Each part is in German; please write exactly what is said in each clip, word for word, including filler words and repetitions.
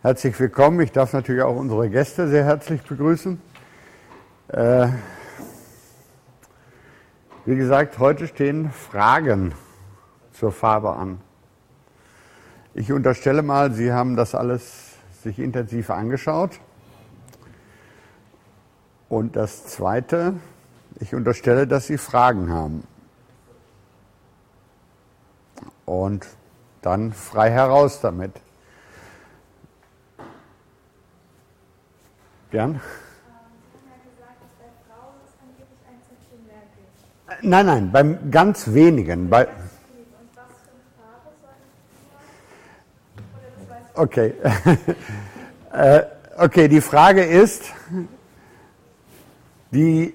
Herzlich willkommen. Ich darf natürlich auch unsere Gäste sehr herzlich begrüßen. Äh, wie gesagt, heute stehen Fragen zur Farbe an. Ich unterstelle mal, Sie haben das alles sich intensiv angeschaut. Und das Zweite, ich unterstelle, dass Sie Fragen haben. Und dann frei heraus damit. Gern? Nein, nein, beim ganz wenigen. Bei okay. äh, okay, die Frage ist, die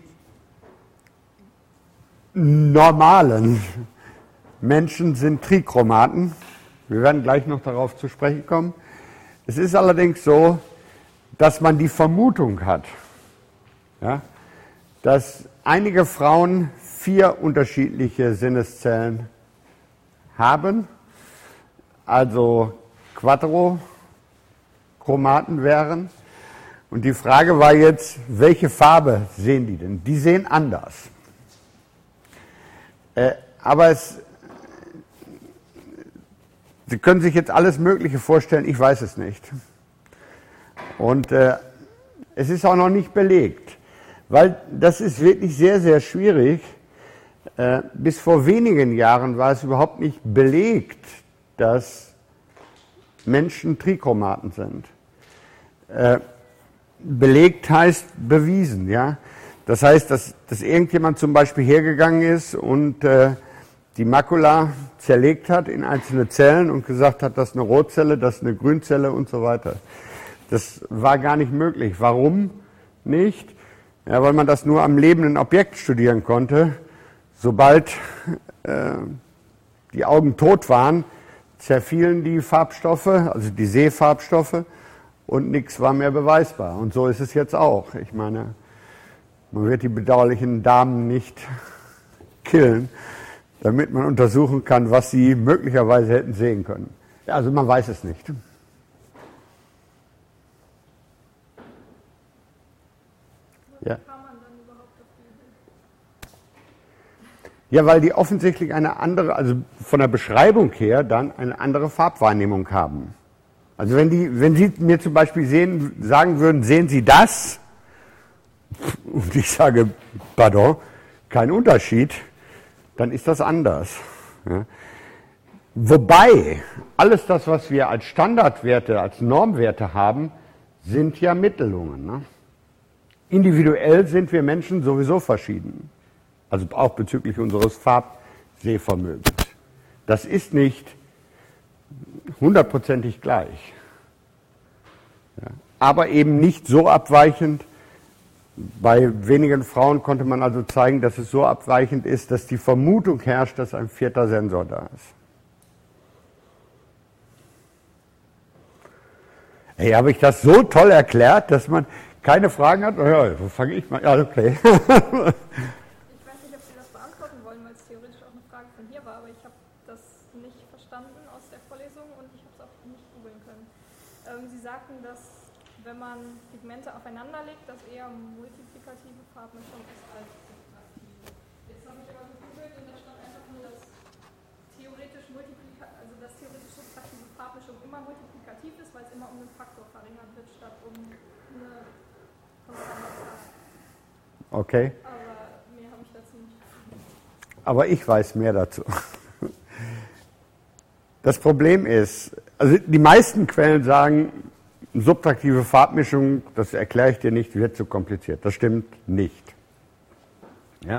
normalen Menschen sind Trichromaten. Wir werden gleich noch darauf zu sprechen kommen. Es ist allerdings so, dass man die Vermutung hat, ja, dass einige Frauen vier unterschiedliche Sinneszellen haben, also Quadrochromaten wären. Und die Frage war jetzt, welche Farbe sehen die denn? Die sehen anders. Äh, aber es, Sie können sich jetzt alles Mögliche vorstellen, ich weiß es nicht. Und äh, es ist auch noch nicht belegt, weil das ist wirklich sehr, sehr schwierig. Äh, bis vor wenigen Jahren war es überhaupt nicht belegt, dass Menschen Trichromaten sind. Äh, belegt heißt bewiesen, ja. Das heißt, dass, dass irgendjemand zum Beispiel hergegangen ist und äh, die Makula zerlegt hat in einzelne Zellen und gesagt hat, das ist eine Rotzelle, das ist eine Grünzelle und so weiter. Das war gar nicht möglich. Warum nicht? Ja, weil man das nur am lebenden Objekt studieren konnte. Sobald äh, die Augen tot waren, zerfielen die Farbstoffe, also die Sehfarbstoffe, und nichts war mehr beweisbar. Und so ist es jetzt auch. Ich meine, man wird die bedauerlichen Damen nicht killen, damit man untersuchen kann, was sie möglicherweise hätten sehen können. Ja, also man weiß es nicht. Ja. Ja, weil die offensichtlich eine andere, also von der Beschreibung her dann eine andere Farbwahrnehmung haben. Also wenn die, wenn Sie mir zum Beispiel sehen, sagen würden, sehen Sie das? Und ich sage, pardon, kein Unterschied, dann ist das anders. Ja. Wobei, alles das, was wir als Standardwerte, als Normwerte haben, sind ja Mittelungen. Ne? Individuell sind wir Menschen sowieso verschieden. Also auch bezüglich unseres Farbsehvermögens. Das ist nicht hundertprozentig gleich. Ja. Aber eben nicht so abweichend. Bei wenigen Frauen konnte man also zeigen, dass es so abweichend ist, dass die Vermutung herrscht, dass ein vierter Sensor da ist. Hey, habe ich das so toll erklärt, dass man keine Fragen hat? Ja, wo fange ich mal? Ja, okay. Ich weiß nicht, ob Sie das beantworten wollen, weil es theoretisch auch eine Frage von hier war, aber ich habe das nicht verstanden aus der Vorlesung und ich habe es auch nicht googeln können. Ähm, Sie sagten, dass wenn man Pigmente aufeinander legt, das eher multiplikative Farbmischung ist als subtraktive. Jetzt habe ich aber gegoogelt und da stand einfach nur, dass theoretisch multiplika also dass theoretisch subtraktive Farbmischung immer multiplikativ ist, weil es immer um einen Faktor verringert wird, statt um eine konstante Zahl. Okay. Aber mehr habe ich dazu nicht. Aber ich weiß mehr dazu. Das Problem ist, also die meisten Quellen sagen, subtraktive Farbmischung, das erkläre ich dir nicht, wird zu kompliziert. Das stimmt nicht. Ja?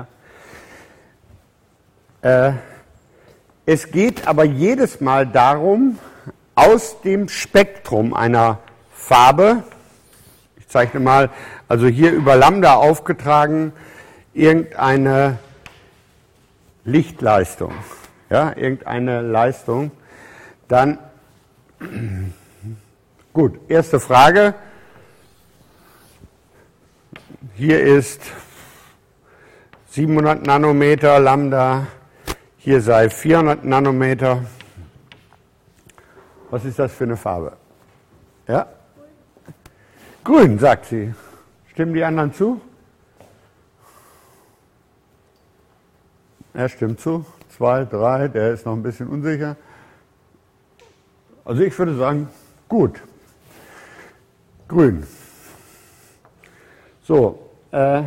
Äh, es geht aber jedes Mal darum, aus dem Spektrum einer Farbe, ich zeichne mal, also hier über Lambda aufgetragen, irgendeine Lichtleistung, ja, irgendeine Leistung, dann gut, erste Frage. Hier ist siebenhundert Nanometer Lambda, hier sei vierhundert Nanometer. Was ist das für eine Farbe? Ja? Grün, sagt sie. Stimmen die anderen zu? Er stimmt zu. Zwei, drei, der ist noch ein bisschen unsicher. Also ich würde sagen, gut. Grün. So, äh,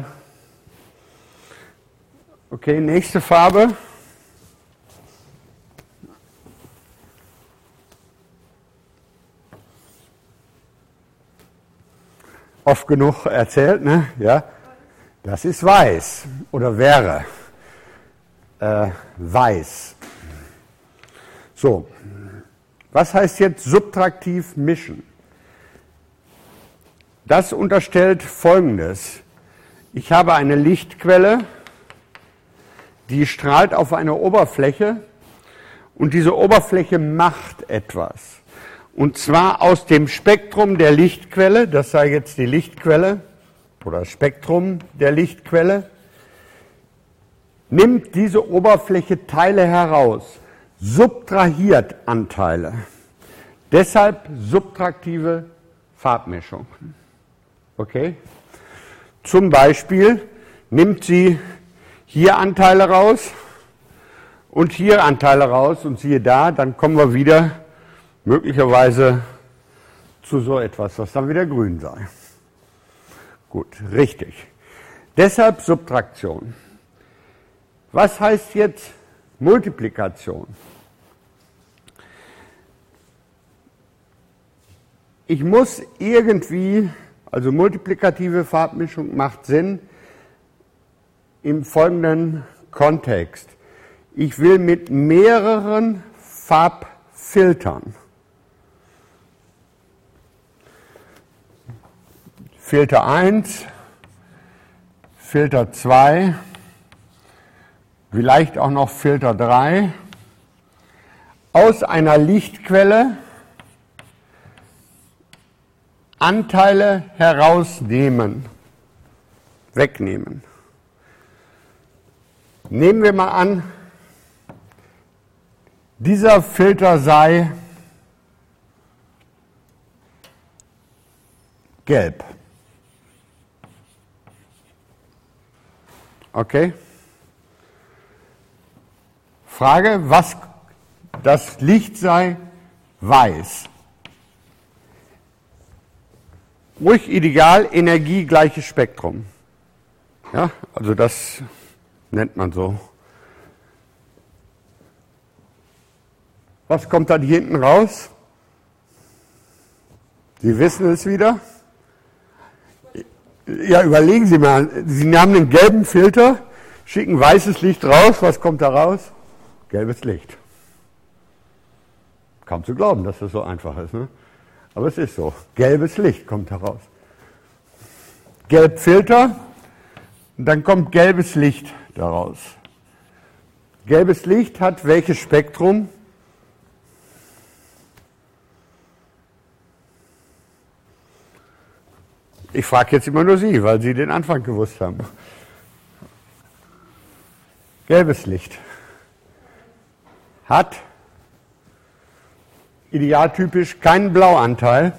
okay, nächste Farbe. Oft genug erzählt, ne? Ja, das ist weiß oder wäre äh, weiß. So, was heißt jetzt subtraktiv mischen? Das unterstellt Folgendes. Ich habe eine Lichtquelle, die strahlt auf eine Oberfläche und diese Oberfläche macht etwas. Und zwar aus dem Spektrum der Lichtquelle, das sei jetzt die Lichtquelle oder Spektrum der Lichtquelle, nimmt diese Oberfläche Teile heraus, subtrahiert Anteile. Deshalb subtraktive Farbmischung. Okay? Zum Beispiel nimmt sie hier Anteile raus und hier Anteile raus und siehe da, dann kommen wir wieder möglicherweise zu so etwas, was dann wieder grün sei. Gut, richtig. Deshalb Subtraktion. Was heißt jetzt Multiplikation? Ich muss irgendwie, also multiplikative Farbmischung macht Sinn im folgenden Kontext. Ich will mit mehreren Farbfiltern, Filter eins, Filter zwei, vielleicht auch noch Filter drei, aus einer Lichtquelle Anteile herausnehmen, wegnehmen. Nehmen wir mal an, dieser Filter sei gelb. Okay? Frage, was das Licht sei weiß. Ruhig ideal, Energie, gleiches Spektrum. Ja, also das nennt man so. Was kommt dann hier hinten raus? Sie wissen es wieder? Ja, überlegen Sie mal. Sie haben einen gelben Filter, schicken weißes Licht raus. Was kommt da raus? Gelbes Licht. Kaum zu glauben, dass das so einfach ist, ne? Aber es ist so. Gelbes Licht kommt heraus. Gelbfilter, und dann kommt gelbes Licht daraus. Gelbes Licht hat welches Spektrum? Ich frage jetzt immer nur Sie, weil Sie den Anfang gewusst haben. Gelbes Licht hat idealtypisch keinen Blauanteil,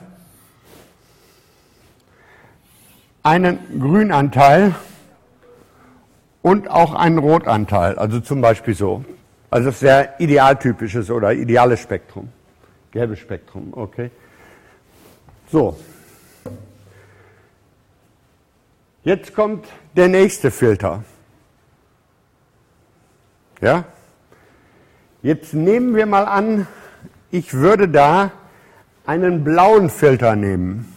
einen Grünanteil und auch einen Rotanteil, also zum Beispiel so. Also das wäre idealtypisches oder ideales Spektrum. Gelbes Spektrum, okay. So. Jetzt kommt der nächste Filter. Ja? Jetzt nehmen wir mal an, ich würde da einen blauen Filter nehmen.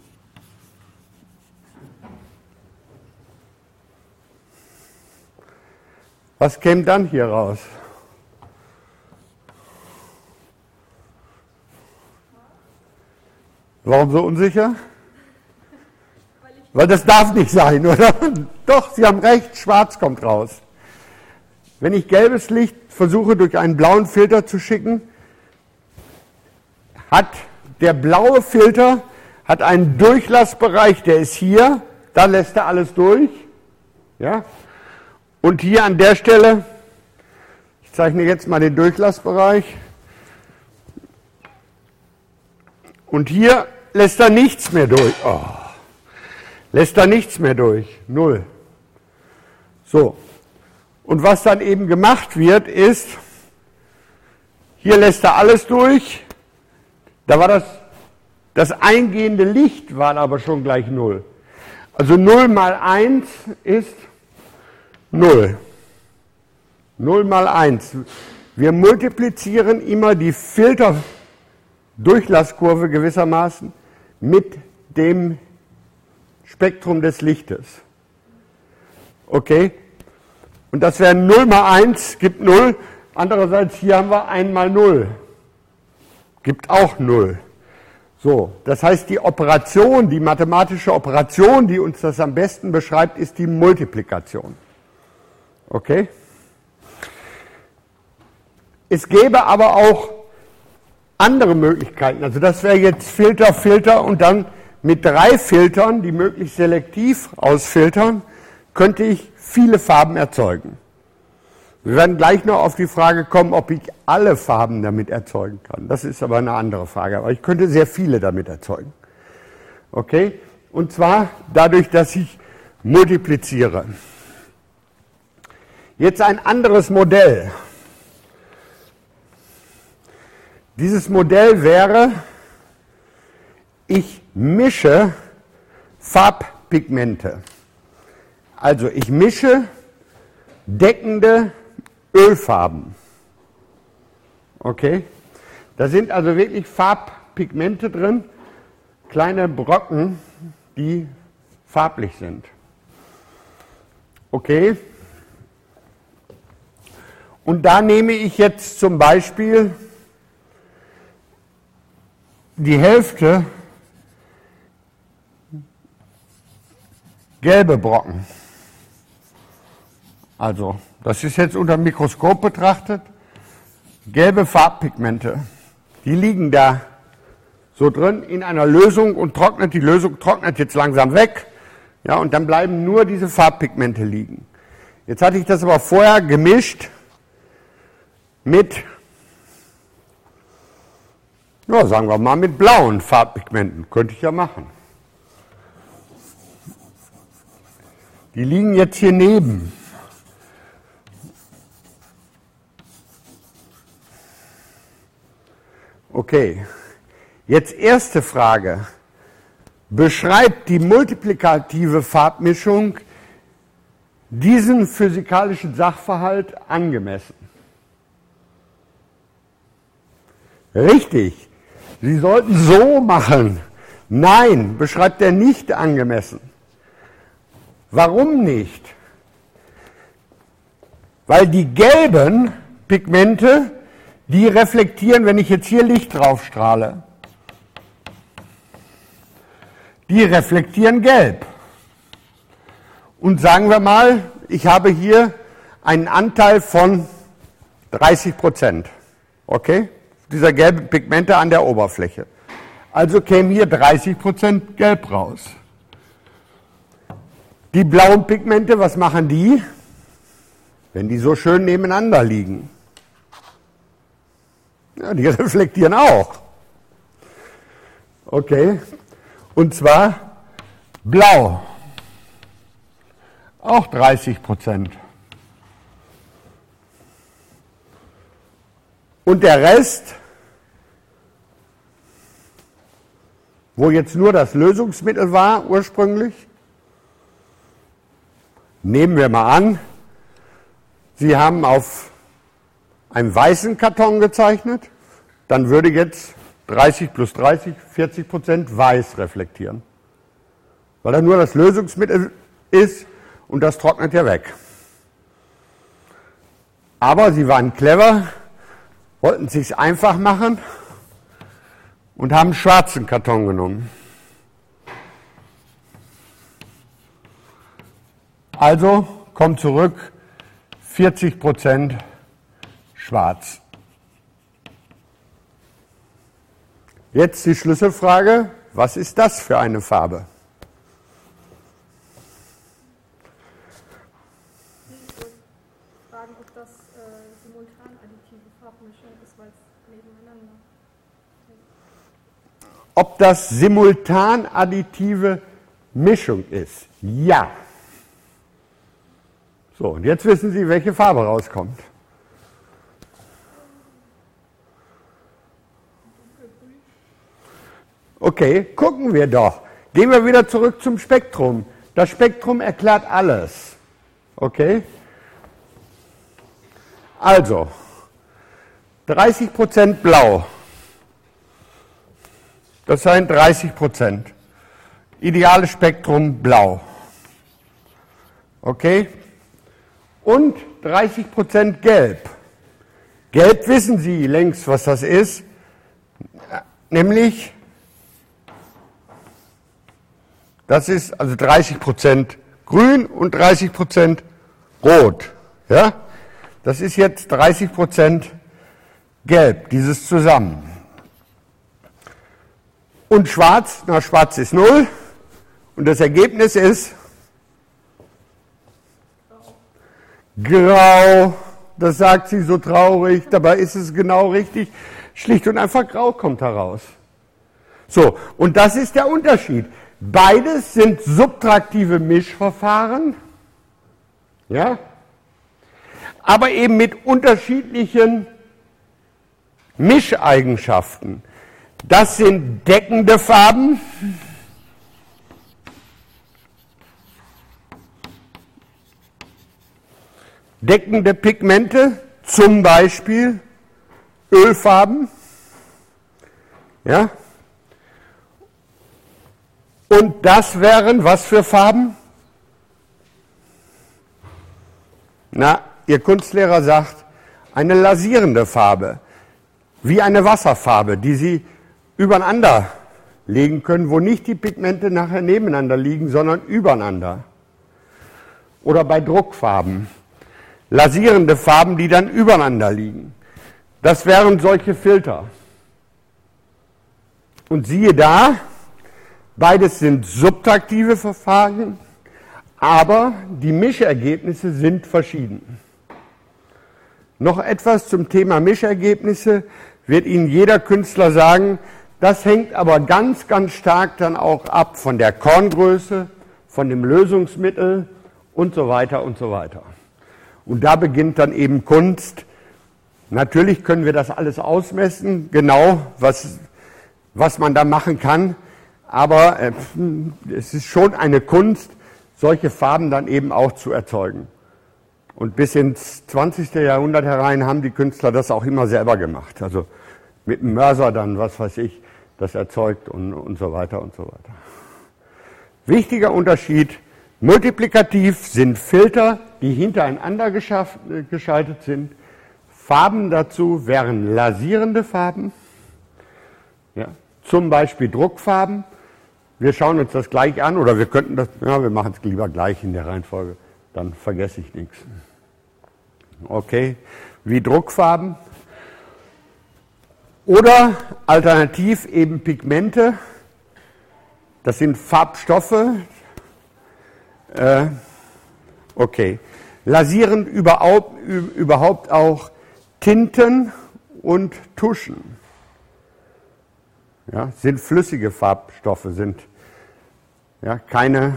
Was käme dann hier raus? Warum so unsicher? Weil das darf nicht sein, oder? Doch, Sie haben recht, schwarz kommt raus. Wenn ich gelbes Licht versuche durch einen blauen Filter zu schicken, hat der blaue Filter hat einen Durchlassbereich, der ist hier, da lässt er alles durch. Ja? Und hier an der Stelle, ich zeichne jetzt mal den Durchlassbereich, und hier lässt er nichts mehr durch. Oh. lässt da nichts mehr durch, null. So, und was dann eben gemacht wird, ist, hier lässt er alles durch, da war das, das eingehende Licht war aber schon gleich null. Also null mal eins ist null. null mal eins. Wir multiplizieren immer die Filterdurchlasskurve gewissermaßen mit dem Spektrum des Lichtes. Okay? Und das wäre null mal eins, gibt null. Andererseits hier haben wir eins mal null. Gibt auch null. So, das heißt, die Operation, die mathematische Operation, die uns das am besten beschreibt, ist die Multiplikation. Okay? Es gäbe aber auch andere Möglichkeiten. Also das wäre jetzt Filter, Filter und dann mit drei Filtern, die möglichst selektiv ausfiltern, könnte ich viele Farben erzeugen. Wir werden gleich noch auf die Frage kommen, ob ich alle Farben damit erzeugen kann. Das ist aber eine andere Frage. Aber ich könnte sehr viele damit erzeugen. Okay? Und zwar dadurch, dass ich multipliziere. Jetzt ein anderes Modell. Dieses Modell wäre, ich mische Farbpigmente. Also ich mische deckende Ölfarben. Okay? Da sind also wirklich Farbpigmente drin, kleine Brocken, die farblich sind. Okay? Und da nehme ich jetzt zum Beispiel die Hälfte gelbe Brocken. Also, das ist jetzt unter dem Mikroskop betrachtet, gelbe Farbpigmente. Die liegen da so drin in einer Lösung und trocknet, die Lösung trocknet jetzt langsam weg. Ja, und dann bleiben nur diese Farbpigmente liegen. Jetzt hatte ich das aber vorher gemischt mit, ja, sagen wir mal, mit blauen Farbpigmenten. Könnte ich ja machen. Die liegen jetzt hier neben. Okay, jetzt erste Frage. Beschreibt die multiplikative Farbmischung diesen physikalischen Sachverhalt angemessen? Richtig, Sie sollten so machen. Nein, beschreibt er nicht angemessen. Warum nicht? Weil die gelben Pigmente, die reflektieren, wenn ich jetzt hier Licht drauf strahle, die reflektieren gelb. Und sagen wir mal, ich habe hier einen Anteil von dreißig Prozent. Okay? Dieser gelben Pigmente an der Oberfläche. Also käme hier dreißig Prozent gelb raus. Die blauen Pigmente, was machen die? Wenn die so schön nebeneinander liegen. Ja, die reflektieren auch. Okay, und zwar blau. Auch dreißig Prozent. Und der Rest, wo jetzt nur das Lösungsmittel war ursprünglich, nehmen wir mal an, Sie haben auf einem weißen Karton gezeichnet, dann würde jetzt dreißig plus dreißig, vierzig Prozent weiß reflektieren. Weil da nur das Lösungsmittel ist und das trocknet ja weg. Aber Sie waren clever, wollten es sich einfach machen und haben einen schwarzen Karton genommen. Also kommt zurück, vierzig Prozent schwarz. Jetzt die Schlüsselfrage, was ist das für eine Farbe? Ich wollte fragen, ob das äh, simultanadditive Farbmischung ist, weil es nebeneinander ist. Ob das simultanadditive Mischung ist. Ja. So, und jetzt wissen Sie, welche Farbe rauskommt. Okay, gucken wir doch. Gehen wir wieder zurück zum Spektrum. Das Spektrum erklärt alles. Okay? Also, dreißig Prozent blau. Das seien dreißig Prozent. Ideales Spektrum blau. Okay? Und dreißig Prozent gelb. Gelb wissen Sie längst, was das ist. Nämlich, das ist also dreißig Prozent grün und dreißig Prozent rot. Ja? Das ist jetzt dreißig Prozent gelb, dieses zusammen. Und schwarz, na schwarz ist null. Und das Ergebnis ist grau. Das sagt sie so traurig, dabei ist es genau richtig. Schlicht und einfach grau kommt heraus. So, und das ist der Unterschied. Beides sind subtraktive Mischverfahren, ja, aber eben mit unterschiedlichen Mischeigenschaften. Das sind deckende Farben, deckende Pigmente, zum Beispiel Ölfarben, ja. Und das wären was für Farben? Na, Ihr Kunstlehrer sagt, eine lasierende Farbe, wie eine Wasserfarbe, die Sie übereinander legen können, wo nicht die Pigmente nachher nebeneinander liegen, sondern übereinander. Oder bei Druckfarben, lasierende Farben, die dann übereinander liegen. Das wären solche Filter. Und siehe da, beides sind subtraktive Verfahren, aber die Mischergebnisse sind verschieden. Noch etwas zum Thema Mischergebnisse wird Ihnen jeder Künstler sagen, das hängt aber ganz, ganz stark dann auch ab von der Korngröße, von dem Lösungsmittel und so weiter und so weiter. Und da beginnt dann eben Kunst. Natürlich können wir das alles ausmessen, genau, was, was man da machen kann. Aber äh, es ist schon eine Kunst, solche Farben dann eben auch zu erzeugen. Und bis ins zwanzigste Jahrhundert herein haben die Künstler das auch immer selber gemacht. Also mit einem Mörser dann, was weiß ich, das erzeugt und, und so weiter und so weiter. Wichtiger Unterschied, multiplikativ sind Filter, die hintereinander geschafft, äh, geschaltet sind. Farben dazu wären lasierende Farben, ja, zum Beispiel Druckfarben. Wir schauen uns das gleich an, oder wir könnten das, ja, wir machen es lieber gleich in der Reihenfolge, dann vergesse ich nichts. Okay, wie Druckfarben. Oder alternativ eben Pigmente, das sind Farbstoffe. Äh, okay, lasierend überhaupt, überhaupt auch Tinten und Tuschen. Ja, sind flüssige Farbstoffe, sind ja, keine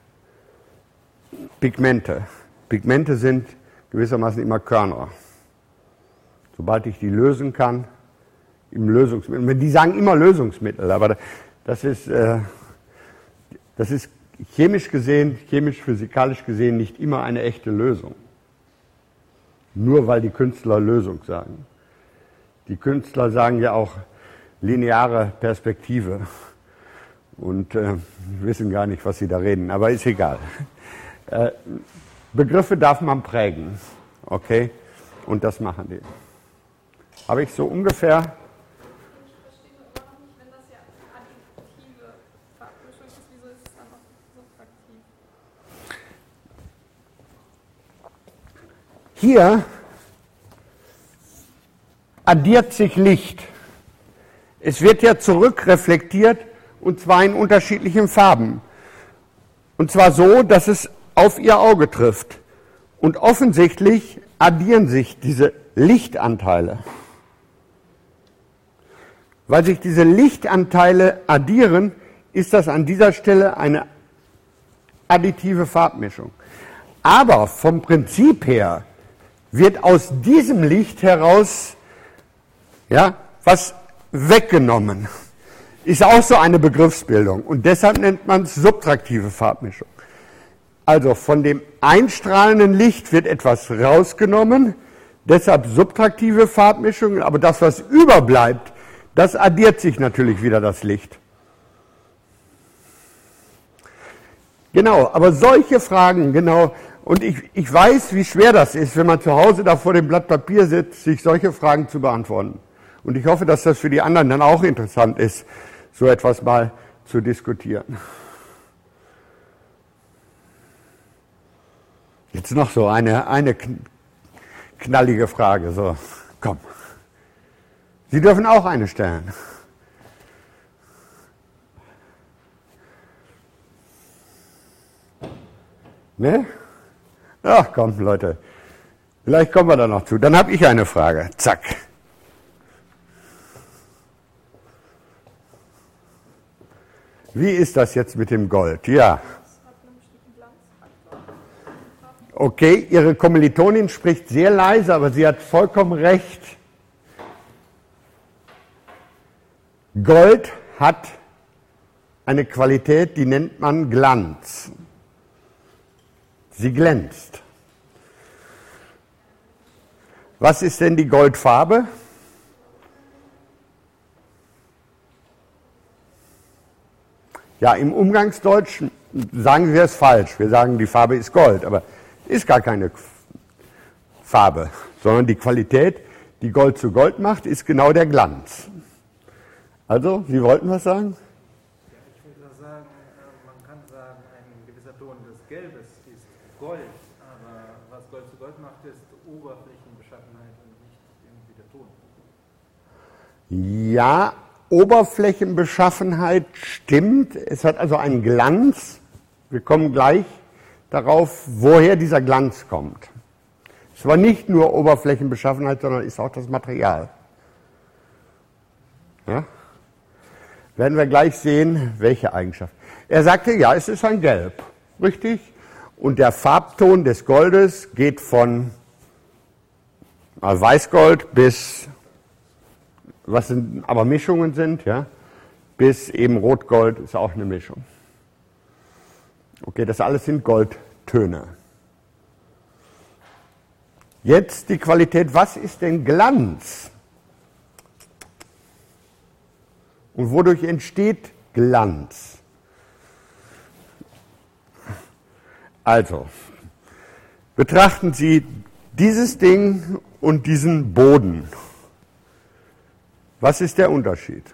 Pigmente. Pigmente sind gewissermaßen immer Körner. Sobald ich die lösen kann, im Lösungsmittel. Die sagen immer Lösungsmittel, aber das ist, äh, das ist chemisch gesehen, chemisch-physikalisch gesehen nicht immer eine echte Lösung. Nur weil die Künstler Lösung sagen. Die Künstler sagen ja auch lineare Perspektive und äh, wissen gar nicht, was sie da reden, aber ist egal. Äh, Begriffe darf man prägen, okay? Und das machen die. Habe ich so ungefähr... Ich verstehe nur immer noch nicht, wenn das ja additive Farbmischung ist, wieso ist es dann auch subtraktiv? Hier addiert sich Licht. Es wird ja zurückreflektiert, und zwar in unterschiedlichen Farben. Und zwar so, dass es auf Ihr Auge trifft. Und offensichtlich addieren sich diese Lichtanteile. Weil sich diese Lichtanteile addieren, ist das an dieser Stelle eine additive Farbmischung. Aber vom Prinzip her wird aus diesem Licht heraus ja, was weggenommen. Ist auch so eine Begriffsbildung und deshalb nennt man es subtraktive Farbmischung. Also von dem einstrahlenden Licht wird etwas rausgenommen, deshalb subtraktive Farbmischung, aber das, was überbleibt, das addiert sich natürlich wieder das Licht. Genau, aber solche Fragen, genau, und ich, ich weiß, wie schwer das ist, wenn man zu Hause da vor dem Blatt Papier sitzt, sich solche Fragen zu beantworten. Und ich hoffe, dass das für die anderen dann auch interessant ist, so etwas mal zu diskutieren. Jetzt noch so eine, eine knallige Frage. So, komm. Sie dürfen auch eine stellen. Ne? Ach komm, Leute. Vielleicht kommen wir da noch zu. Dann habe ich eine Frage. Zack. Wie ist das jetzt mit dem Gold? Ja. Okay, Ihre Kommilitonin spricht sehr leise, aber sie hat vollkommen recht. Gold hat eine Qualität, die nennt man Glanz. Sie glänzt. Was ist denn die Goldfarbe? Ja, im Umgangsdeutsch sagen wir es falsch. Wir sagen, die Farbe ist Gold, aber ist gar keine Farbe, sondern die Qualität, die Gold zu Gold macht, ist genau der Glanz. Also, Sie wollten was sagen? Ja, ich würde sagen, man kann sagen, ein gewisser Ton des Gelbes ist Gold, aber was Gold zu Gold macht, ist Oberflächenbeschaffenheit und nicht irgendwie der Ton. Ja, Oberflächenbeschaffenheit stimmt. Es hat also einen Glanz. Wir kommen gleich darauf, woher dieser Glanz kommt. Es war nicht nur Oberflächenbeschaffenheit, sondern ist auch das Material. Ja? Werden wir gleich sehen, welche Eigenschaft. Er sagte, ja, es ist ein Gelb. Richtig? Und der Farbton des Goldes geht von Weißgold bis, was sind, aber Mischungen sind, ja, bis eben Rotgold ist auch eine Mischung. Okay, das alles sind Goldtöne. Jetzt die Qualität, was ist denn Glanz? Und wodurch entsteht Glanz? Also, betrachten Sie dieses Ding und diesen Boden. Was ist der Unterschied?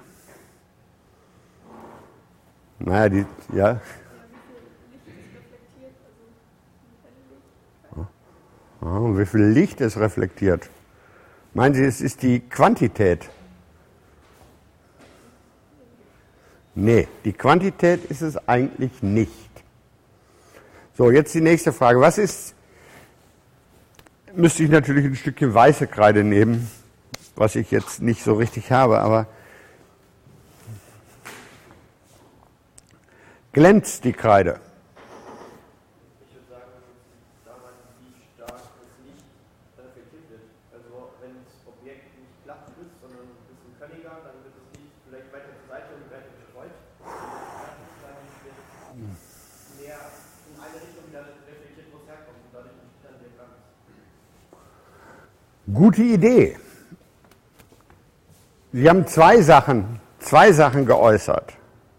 Naja, die, ja. Und wie viel Licht ist reflektiert? Meinen Sie, es ist die Quantität? Nee, die Quantität ist es eigentlich nicht. So, jetzt die nächste Frage. Was ist, müsste ich natürlich ein Stückchen weiße Kreide nehmen, was ich jetzt nicht so richtig habe, aber glänzt die Kreide? Ich würde sagen, daran, wie stark das Licht reflektiert wird. Also wenn das Objekt nicht glatt ist, sondern ein bisschen körniger, dann wird das Licht vielleicht weiter zur Seite und weiter gestreut. Dann wird es mehr in eine Richtung wieder reflektiert, wo es herkommt. Und dadurch entsteht dann der Glanz. Gute Idee. Sie haben zwei Sachen, zwei Sachen geäußert.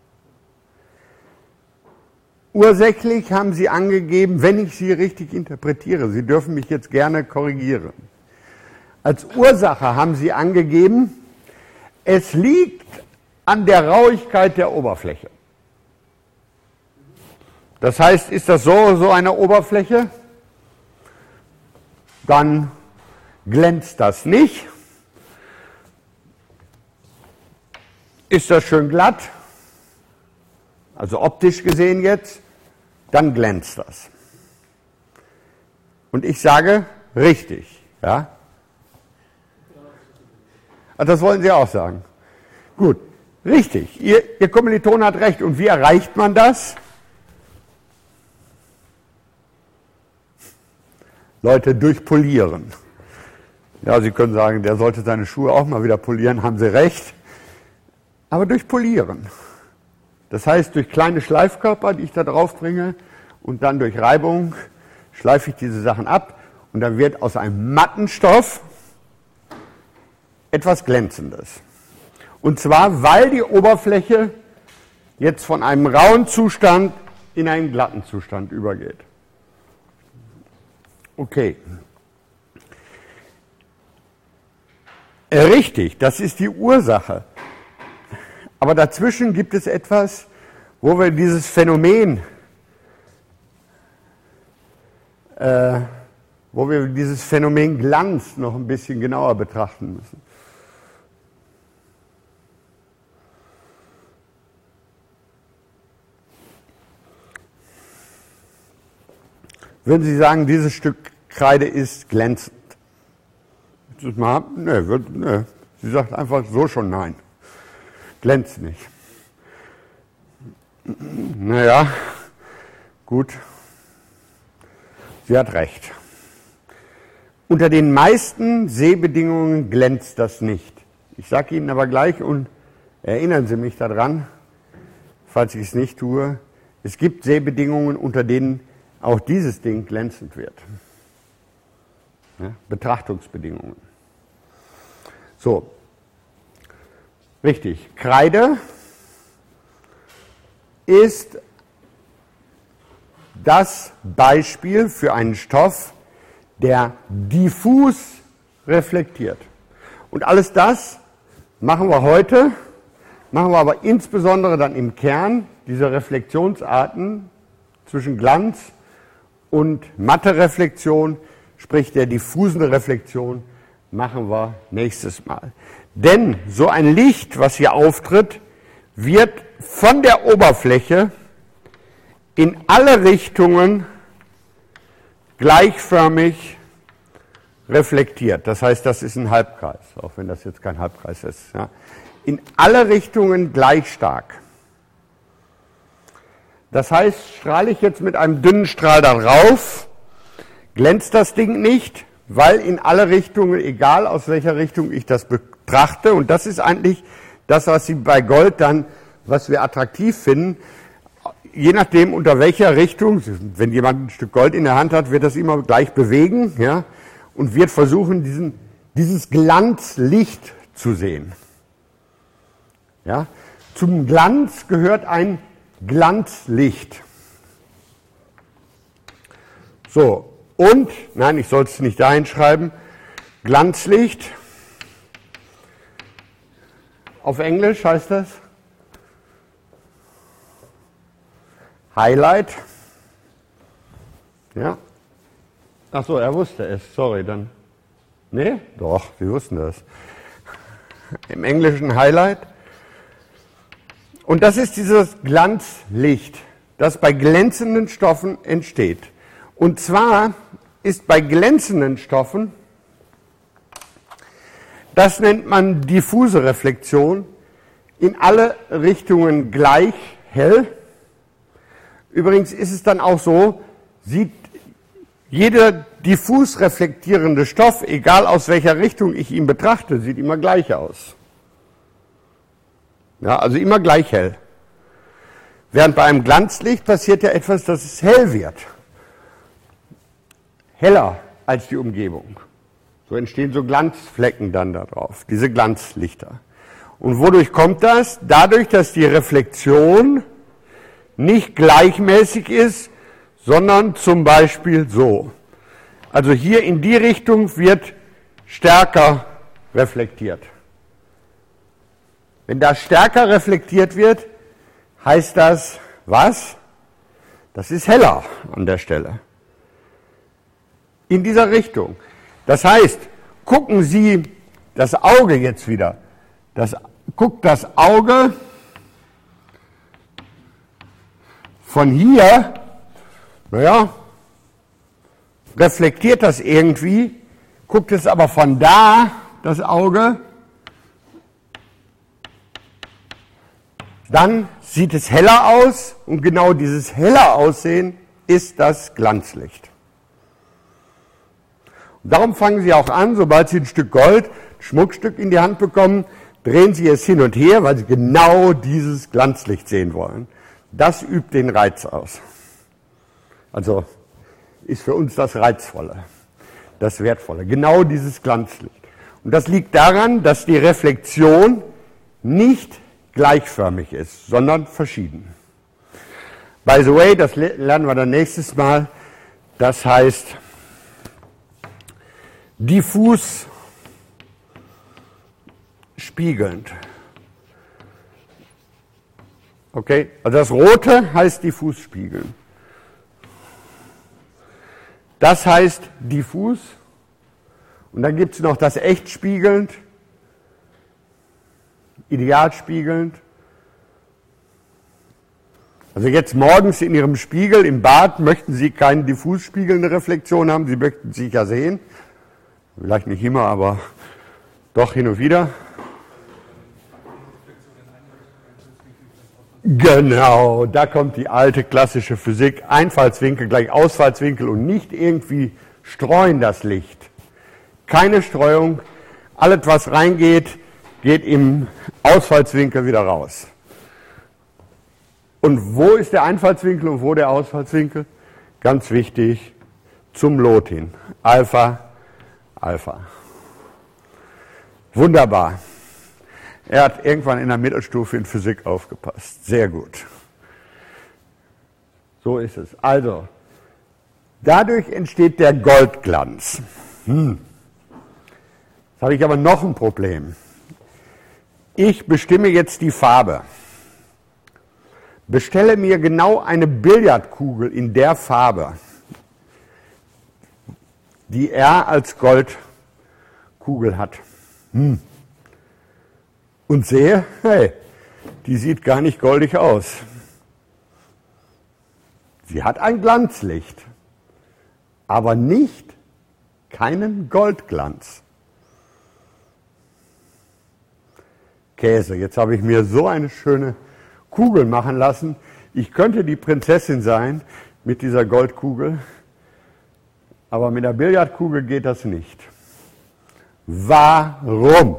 Ursächlich haben Sie angegeben, wenn ich Sie richtig interpretiere, Sie dürfen mich jetzt gerne korrigieren. Als Ursache haben Sie angegeben, es liegt an der Rauigkeit der Oberfläche. Das heißt, ist das so, so eine Oberfläche? Dann glänzt das nicht. Ist das schön glatt? Also optisch gesehen jetzt, dann glänzt das. Und ich sage, richtig, ja? Also das wollen Sie auch sagen. Gut, richtig, Ihr, Ihr Kommiliton hat recht. Und wie erreicht man das? Leute durch Polieren. Ja, Sie können sagen, der sollte seine Schuhe auch mal wieder polieren, haben Sie recht. Aber durch Polieren. Das heißt, durch kleine Schleifkörper, die ich da drauf bringe, und dann durch Reibung schleife ich diese Sachen ab und dann wird aus einem matten Stoff etwas Glänzendes. Und zwar, weil die Oberfläche jetzt von einem rauen Zustand in einen glatten Zustand übergeht. Okay. Richtig, das ist die Ursache. Aber dazwischen gibt es etwas, wo wir dieses Phänomen, äh, wo wir dieses Phänomen Glanz noch ein bisschen genauer betrachten müssen. Würden Sie sagen, dieses Stück Kreide ist glänzend? Mal, nee, wird, nee. Sie sagt einfach so schon nein. Glänzt nicht. Naja, gut. Sie hat recht. Unter den meisten Sehbedingungen glänzt das nicht. Ich sage Ihnen aber gleich und erinnern Sie mich daran, falls ich es nicht tue, es gibt Sehbedingungen, unter denen auch dieses Ding glänzend wird. Ja, Betrachtungsbedingungen. So, richtig. Kreide ist das Beispiel für einen Stoff, der diffus reflektiert. Und alles das machen wir heute, machen wir aber insbesondere dann im Kern, diese Reflexionsarten zwischen Glanz und matte Reflexion, sprich der diffusen Reflexion, machen wir nächstes Mal. Denn so ein Licht, was hier auftritt, wird von der Oberfläche in alle Richtungen gleichförmig reflektiert. Das heißt, das ist ein Halbkreis, auch wenn das jetzt kein Halbkreis ist. Ja. In alle Richtungen gleich stark. Das heißt, strahle ich jetzt mit einem dünnen Strahl da drauf, glänzt das Ding nicht, weil in alle Richtungen, egal aus welcher Richtung ich das betrachte, und das ist eigentlich das, was Sie bei Gold dann, was wir attraktiv finden, je nachdem unter welcher Richtung, wenn jemand ein Stück Gold in der Hand hat, wird das immer gleich bewegen, ja, und wird versuchen, diesen, dieses Glanzlicht zu sehen. Ja. Zum Glanz gehört ein Glanzlicht. So. Und, nein, ich soll es nicht da hinschreiben, Glanzlicht, auf Englisch heißt das Highlight. Ja. Ach so, er wusste es, sorry, dann. Nee? Doch, Sie wussten das. Im Englischen Highlight. Und das ist dieses Glanzlicht, das bei glänzenden Stoffen entsteht. Und zwar ist bei glänzenden Stoffen, das nennt man diffuse Reflexion, in alle Richtungen gleich hell. Übrigens ist es dann auch so, sieht jeder diffus reflektierende Stoff, egal aus welcher Richtung ich ihn betrachte, sieht immer gleich aus. Ja, also immer gleich hell. Während bei einem Glanzlicht passiert ja etwas, dass es hell wird. Heller als die Umgebung. So entstehen so Glanzflecken dann da drauf, diese Glanzlichter. Und wodurch kommt das? Dadurch, dass die Reflexion nicht gleichmäßig ist, sondern zum Beispiel so. Also hier in die Richtung wird stärker reflektiert. Wenn da stärker reflektiert wird, heißt das was? Das ist heller an der Stelle. In dieser Richtung. Das heißt, gucken Sie das Auge jetzt wieder. Das, guckt das Auge von hier, naja, reflektiert das irgendwie, guckt es aber von da, das Auge, dann sieht es heller aus und genau dieses heller Aussehen ist das Glanzlicht. Darum fangen Sie auch an, sobald Sie ein Stück Gold, ein Schmuckstück in die Hand bekommen, drehen Sie es hin und her, weil Sie genau dieses Glanzlicht sehen wollen. Das übt den Reiz aus. Also ist für uns das Reizvolle, das Wertvolle, genau dieses Glanzlicht. Und das liegt daran, dass die Reflexion nicht gleichförmig ist, sondern verschieden. By the way, das lernen wir dann nächstes Mal, das heißt diffus spiegelnd. Okay, also das Rote heißt diffus spiegeln. Das heißt diffus. Und dann gibt es noch das echt spiegelnd, ideal spiegelnd. Also jetzt morgens in Ihrem Spiegel im Bad möchten Sie keine diffus spiegelnde Reflexion haben, Sie möchten sich ja sehen. Vielleicht nicht immer, aber doch hin und wieder. Genau, da kommt die alte klassische Physik. Einfallswinkel gleich Ausfallswinkel und nicht irgendwie streuen das Licht. Keine Streuung, alles was reingeht, geht im Ausfallswinkel wieder raus. Und wo ist der Einfallswinkel und wo der Ausfallswinkel? Ganz wichtig, zum Lot hin. Alpha, Alpha. Wunderbar. Er hat irgendwann in der Mittelstufe in Physik aufgepasst. Sehr gut. So ist es. Also, dadurch entsteht der Goldglanz. Hm. Jetzt habe ich aber noch ein Problem. Ich bestimme jetzt die Farbe. Bestelle mir genau eine Billardkugel in der Farbe, die er als Goldkugel hat. Hm. Und sehe, hey, die sieht gar nicht goldig aus. Sie hat ein Glanzlicht, aber nicht keinen Goldglanz. Käse, jetzt habe ich mir so eine schöne Kugel machen lassen. Ich könnte die Prinzessin sein mit dieser Goldkugel, aber mit der Billardkugel geht das nicht. Warum?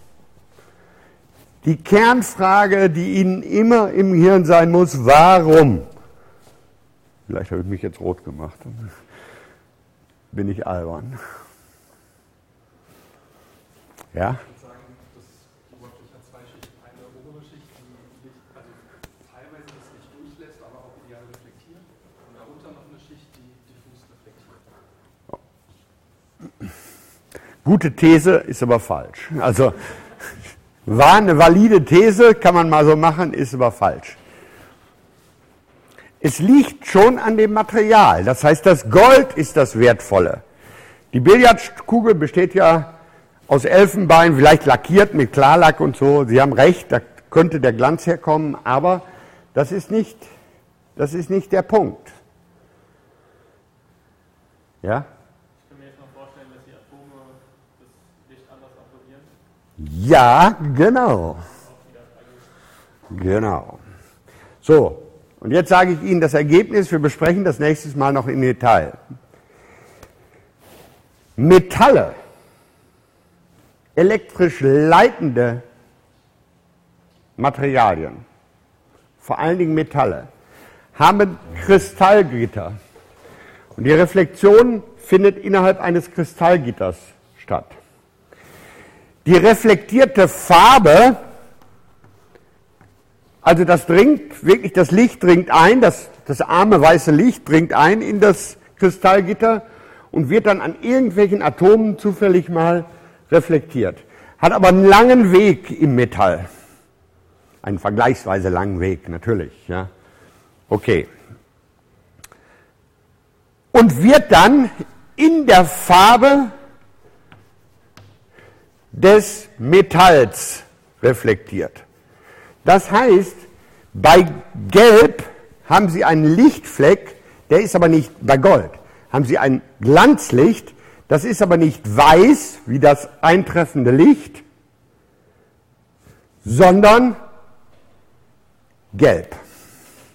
Die Kernfrage, die Ihnen immer im Hirn sein muss, warum? Vielleicht habe ich mich jetzt rot gemacht. Bin ich albern. Ja? Ich würde sagen, dass die Oberfläche hat zwei Schichten. Eine obere Schicht, die Licht, also teilweise das Licht durchlässt, aber auch ideal reflektiert. Und darunter noch eine Schicht, die diffus reflektiert. Gute These, ist aber falsch. Also war eine valide These, kann man mal so machen, ist aber falsch. Es liegt schon an dem Material. Das heißt, das Gold ist das Wertvolle. Die Billardkugel besteht ja aus Elfenbein, vielleicht lackiert mit Klarlack und so. Sie haben recht, da könnte der Glanz herkommen, aber das ist nicht, das ist nicht der Punkt. Ja? Ich kann mir jetzt noch vorstellen, dass die Atome das Licht anders absorbieren. Ja, genau. Genau. So, und jetzt sage ich Ihnen das Ergebnis, wir besprechen das nächstes Mal noch im Detail. Metalle, elektrisch leitende Materialien, vor allen Dingen Metalle, haben Kristallgitter. Und die Reflexion findet innerhalb eines Kristallgitters statt. Die reflektierte Farbe, also das dringt, wirklich das Licht dringt ein, das, das arme weiße Licht dringt ein in das Kristallgitter und wird dann an irgendwelchen Atomen zufällig mal reflektiert. Hat aber einen langen Weg im Metall. Einen vergleichsweise langen Weg, natürlich. Ja. Okay. Und wird dann in der Farbe des Metalls reflektiert. Das heißt, bei Gelb haben Sie einen Lichtfleck, der ist aber nicht bei Gold. Haben Sie ein Glanzlicht, das ist aber nicht weiß wie das eintreffende Licht, sondern gelb.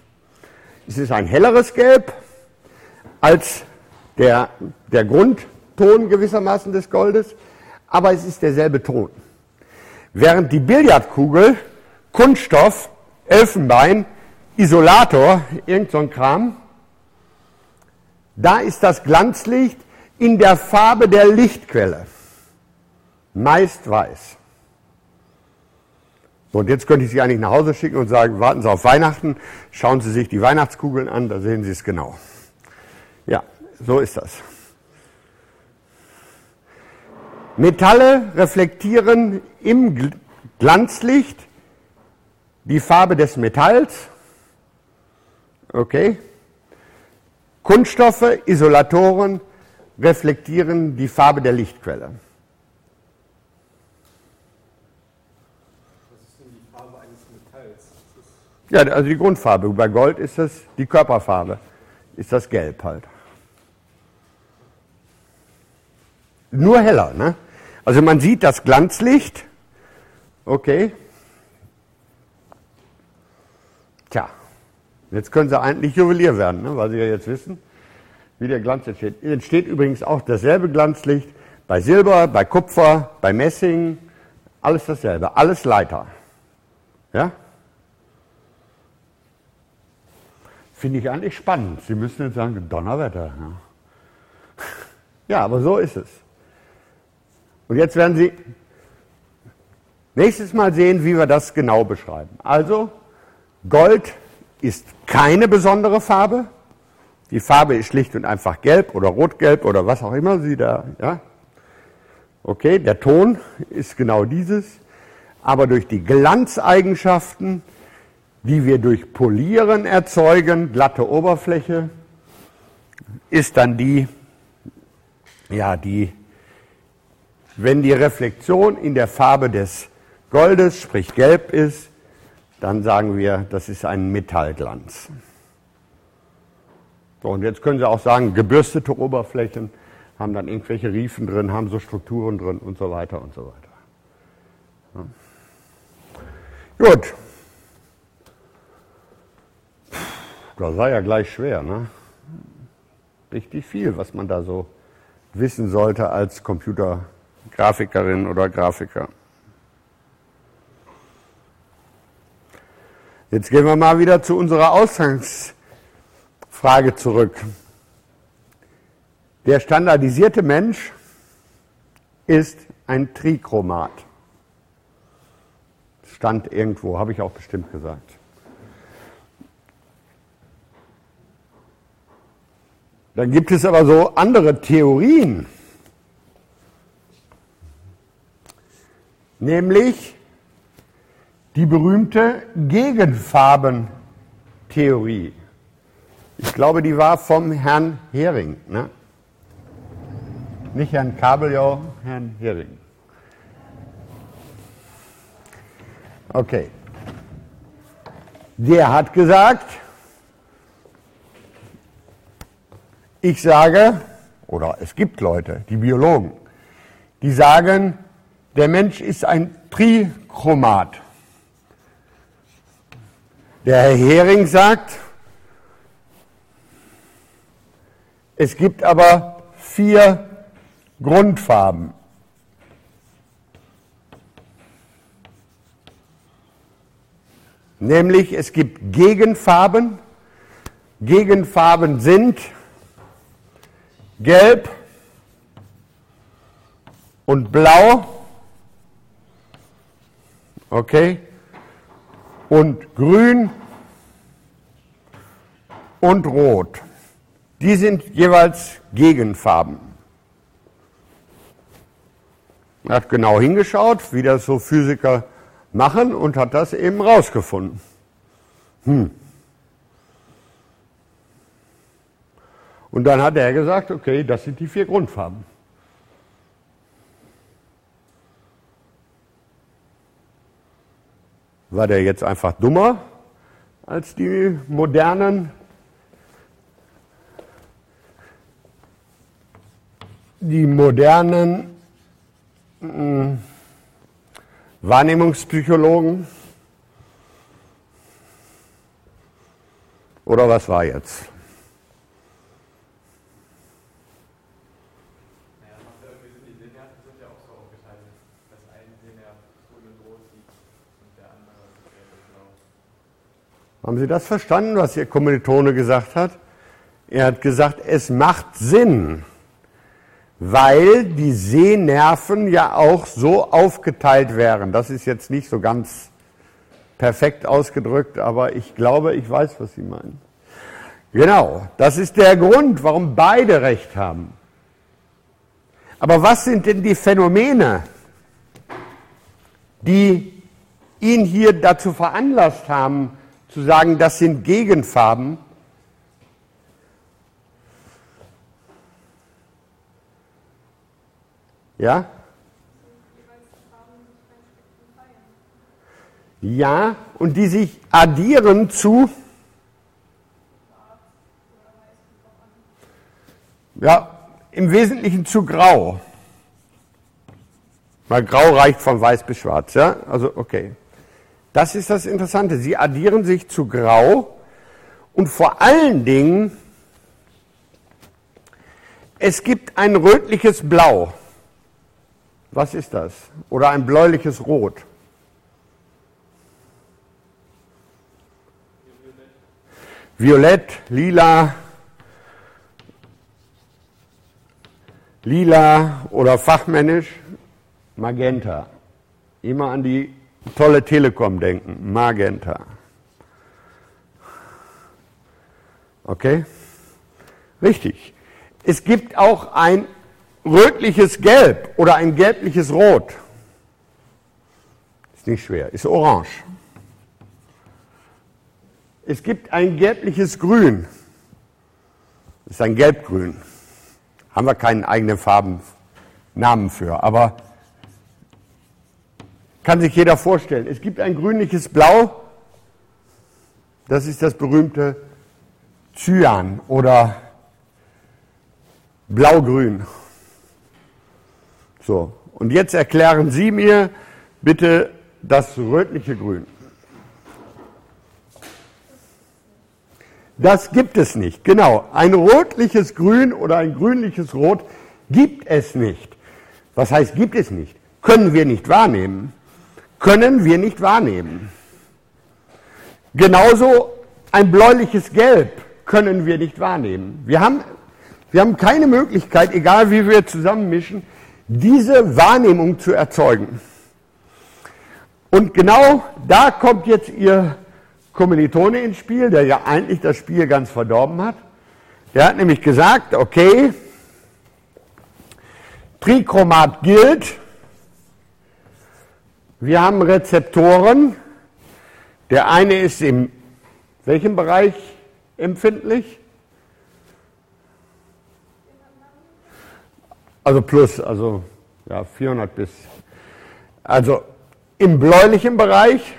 Es ist ein helleres Gelb als der, der Grund, Ton gewissermaßen des Goldes, aber es ist derselbe Ton. Während die Billardkugel, Kunststoff, Elfenbein, Isolator, irgend so ein Kram, da ist das Glanzlicht in der Farbe der Lichtquelle, meist weiß. So, und jetzt könnte ich Sie eigentlich nach Hause schicken und sagen, warten Sie auf Weihnachten, schauen Sie sich die Weihnachtskugeln an, da sehen Sie es genau. Ja, so ist das. Metalle reflektieren im Glanzlicht die Farbe des Metalls. Okay. Kunststoffe, Isolatoren reflektieren die Farbe der Lichtquelle. Was ist denn die Farbe eines Metalls? Ja, also die Grundfarbe. Bei Gold ist das die Körperfarbe, ist das Gelb halt. Nur heller, ne? Also man sieht das Glanzlicht. Okay. Tja, jetzt können Sie eigentlich Juwelier werden, ne? Weil Sie ja jetzt wissen, wie der Glanz entsteht. Entsteht übrigens auch dasselbe Glanzlicht bei Silber, bei Kupfer, bei Messing, alles dasselbe, alles Leiter. Ja? Finde ich eigentlich spannend. Sie müssen jetzt sagen, Donnerwetter. Ja, ja, aber so ist es. Und jetzt werden Sie nächstes Mal sehen, wie wir das genau beschreiben. Also, Gold ist keine besondere Farbe. Die Farbe ist schlicht und einfach gelb oder rotgelb oder was auch immer Sie da, ja. Okay, der Ton ist genau dieses. Aber durch die Glanzeigenschaften, die wir durch Polieren erzeugen, glatte Oberfläche, ist dann die, ja, die, wenn die Reflexion in der Farbe des Goldes, sprich gelb ist, dann sagen wir, das ist ein Metallglanz. So, und jetzt können Sie auch sagen, gebürstete Oberflächen haben dann irgendwelche Riefen drin, haben so Strukturen drin und so weiter und so weiter. Ja. Gut. Das war ja gleich schwer, ne? Richtig viel, was man da so wissen sollte als Computergrafikerin oder Grafiker. Jetzt gehen wir mal wieder zu unserer Ausgangsfrage zurück. Der standardisierte Mensch ist ein Trichromat. Stand irgendwo, habe ich auch bestimmt gesagt. Dann gibt es aber so andere Theorien, nämlich die berühmte Gegenfarbentheorie. Ich glaube, die war vom Herrn Hering, ne? Nicht Herrn Kabeljau, Herrn Hering. Okay. Der hat gesagt, ich sage, oder es gibt Leute, die Biologen, die sagen, der Mensch ist ein Trichromat. Der Herr Hering sagt, es gibt aber vier Grundfarben. Nämlich es gibt Gegenfarben. Gegenfarben sind Gelb und Blau, okay, und Grün und Rot. Die sind jeweils Gegenfarben. Er hat genau hingeschaut, wie das so Physiker machen und hat das eben rausgefunden. Hm. Und dann hat er gesagt, okay, das sind die vier Grundfarben. War der jetzt einfach dummer als die modernen, die modernen mh, Wahrnehmungspsychologen? Oder was war jetzt? Naja, Haben Sie das verstanden, was Ihr Kommilitone gesagt hat? Er hat gesagt, es macht Sinn, weil die Sehnerven ja auch so aufgeteilt wären. Das ist jetzt nicht so ganz perfekt ausgedrückt, aber ich glaube, ich weiß, was Sie meinen. Genau, das ist der Grund, warum beide recht haben. Aber was sind denn die Phänomene, die ihn hier dazu veranlasst haben, zu sagen, das sind Gegenfarben? Ja? Ja, und die sich addieren zu, ja, im Wesentlichen zu Grau. Weil Grau reicht von Weiß bis Schwarz, ja? Also, okay. Das ist das Interessante. Sie addieren sich zu Grau und vor allen Dingen, es gibt ein rötliches Blau. Was ist das? Oder ein bläuliches Rot. Violett, lila, lila oder fachmännisch Magenta. Immer an die tolle Telekom denken, Magenta. Okay? Richtig. Es gibt auch ein rötliches Gelb oder ein gelbliches Rot. Ist nicht schwer, ist orange. Es gibt ein gelbliches Grün. Das ist ein Gelbgrün. Haben wir keinen eigenen Farbennamen für, aber kann sich jeder vorstellen. Es gibt ein grünliches Blau. Das ist das berühmte Cyan oder Blaugrün. So, und jetzt erklären Sie mir bitte das rötliche Grün. Das gibt es nicht, genau. Ein rötliches Grün oder ein grünliches Rot gibt es nicht. Was heißt, gibt es nicht? Können wir nicht wahrnehmen. Können wir nicht wahrnehmen. Genauso ein bläuliches Gelb können wir nicht wahrnehmen. Wir haben, wir haben keine Möglichkeit, egal wie wir zusammenmischen, diese Wahrnehmung zu erzeugen. Und genau da kommt jetzt Ihr Kommilitone ins Spiel, der ja eigentlich das Spiel ganz verdorben hat. Der hat nämlich gesagt, okay, Trichromat gilt, wir haben Rezeptoren, der eine ist in welchem Bereich empfindlich? Also plus, also ja, vierhundert bis, also im bläulichen Bereich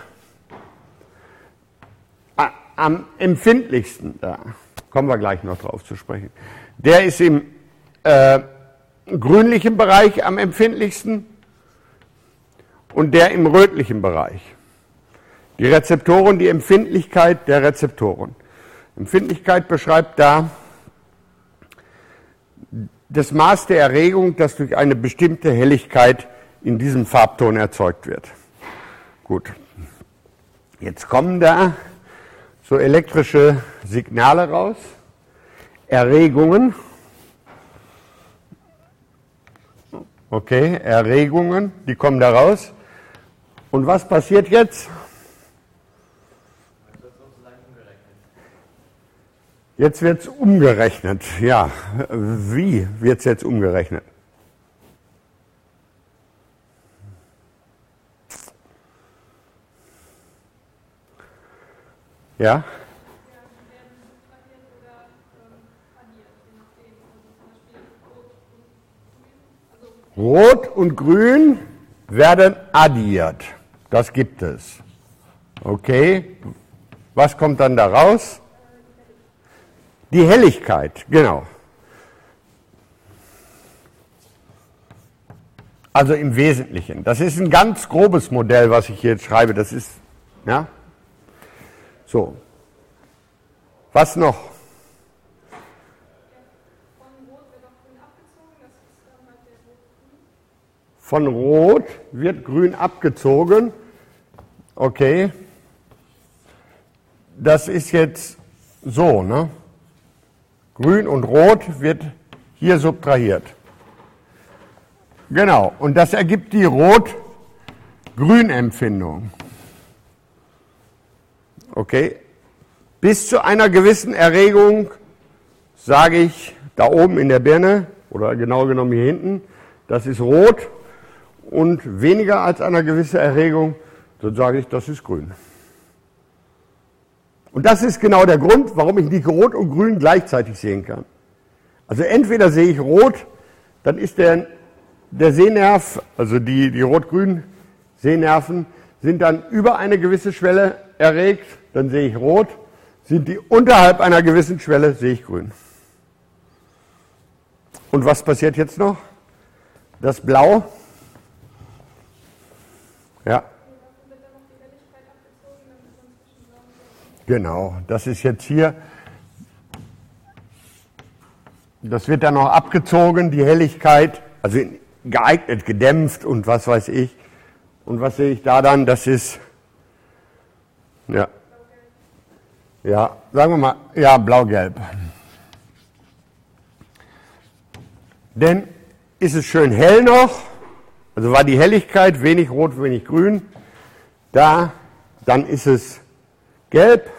am empfindlichsten, da kommen wir gleich noch drauf zu sprechen, der ist im äh, grünlichen Bereich am empfindlichsten und der im rötlichen Bereich. Die Rezeptoren, die Empfindlichkeit der Rezeptoren. Empfindlichkeit beschreibt da das Maß der Erregung, das durch eine bestimmte Helligkeit in diesem Farbton erzeugt wird. Gut, jetzt kommen da so elektrische Signale raus, Erregungen. Okay, Erregungen, die kommen da raus. Und was passiert jetzt? Jetzt wird es umgerechnet. Ja, wie wird es jetzt umgerechnet? Ja? Rot und Grün werden addiert. Das gibt es. Okay. Was kommt dann da raus? Die Helligkeit, genau. Also im Wesentlichen. Das ist ein ganz grobes Modell, was ich hier jetzt schreibe. Das ist, ja. So. Was noch? Von Rot wird Grün abgezogen. Okay. das ist jetzt so, ne? Grün und Rot wird hier subtrahiert. Genau, und das ergibt die Rot-Grün-Empfindung. Okay, bis zu einer gewissen Erregung sage ich da oben in der Birne, oder genau genommen hier hinten, das ist rot, und weniger als einer gewissen Erregung, dann sage ich, das ist grün. Und das ist genau der Grund, warum ich nicht rot und grün gleichzeitig sehen kann. Also entweder sehe ich rot, dann ist der, der Sehnerv, also die, die rot-grün Sehnerven, sind dann über eine gewisse Schwelle erregt, dann sehe ich rot. Sind die unterhalb einer gewissen Schwelle, sehe ich grün. Und was passiert jetzt noch? Das Blau. Ja. Genau, das ist jetzt hier. Das wird dann noch abgezogen, die Helligkeit, also geeignet, gedämpft und was weiß ich. Und was sehe ich da dann? Das ist, ja, ja, sagen wir mal, ja, blau-gelb. Denn ist es schön hell noch, also war die Helligkeit wenig rot, wenig grün, da, dann ist es gelb,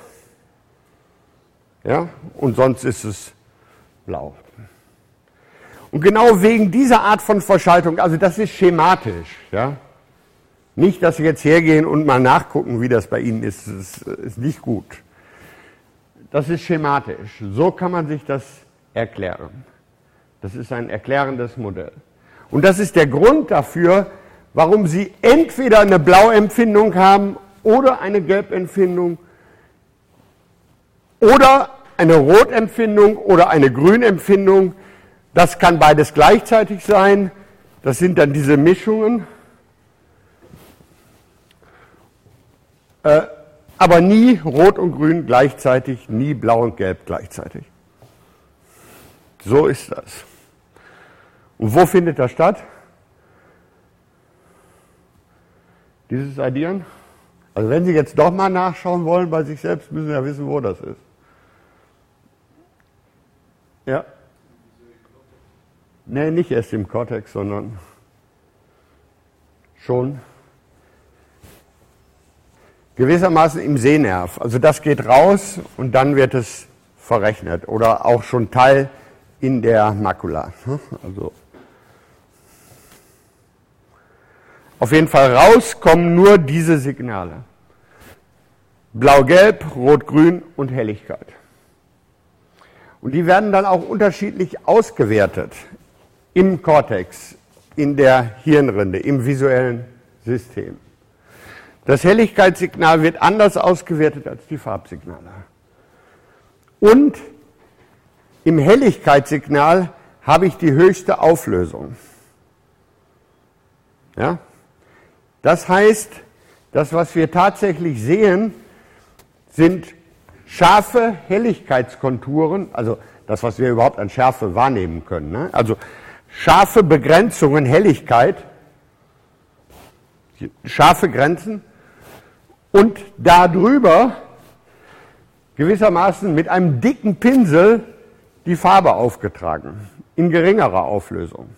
ja, und sonst ist es blau. Und genau wegen dieser Art von Verschaltung, also das ist schematisch, ja, nicht, dass Sie jetzt hergehen und mal nachgucken, wie das bei Ihnen ist, das ist nicht gut. Das ist schematisch, so kann man sich das erklären. Das ist ein erklärendes Modell. Und das ist der Grund dafür, warum Sie entweder eine Blauempfindung haben oder eine Gelbempfindung oder eine Rotempfindung oder eine Grünempfindung. Das kann beides gleichzeitig sein. Das sind dann diese Mischungen. Äh, aber nie Rot und Grün gleichzeitig, nie Blau und Gelb gleichzeitig. So ist das. Und wo findet das statt? Dieses Addieren? Also wenn Sie jetzt doch mal nachschauen wollen bei sich selbst, müssen Sie ja wissen, wo das ist. Ja? Nee, nicht erst im Kortex, sondern schon gewissermaßen im Sehnerv. Also das geht raus und dann wird es verrechnet oder auch schon Teil in der Makula. Also auf jeden Fall raus kommen nur diese Signale. Blau-Gelb, Rot-Grün und Helligkeit. Und die werden dann auch unterschiedlich ausgewertet im Kortex, in der Hirnrinde, im visuellen System. Das Helligkeitssignal wird anders ausgewertet als die Farbsignale. Und im Helligkeitssignal habe ich die höchste Auflösung. Ja? Das heißt, das, was wir tatsächlich sehen, sind scharfe Helligkeitskonturen, also das, was wir überhaupt an Schärfe wahrnehmen können. Ne? Also scharfe Begrenzungen, Helligkeit, scharfe Grenzen und darüber gewissermaßen mit einem dicken Pinsel die Farbe aufgetragen, in geringerer Auflösung.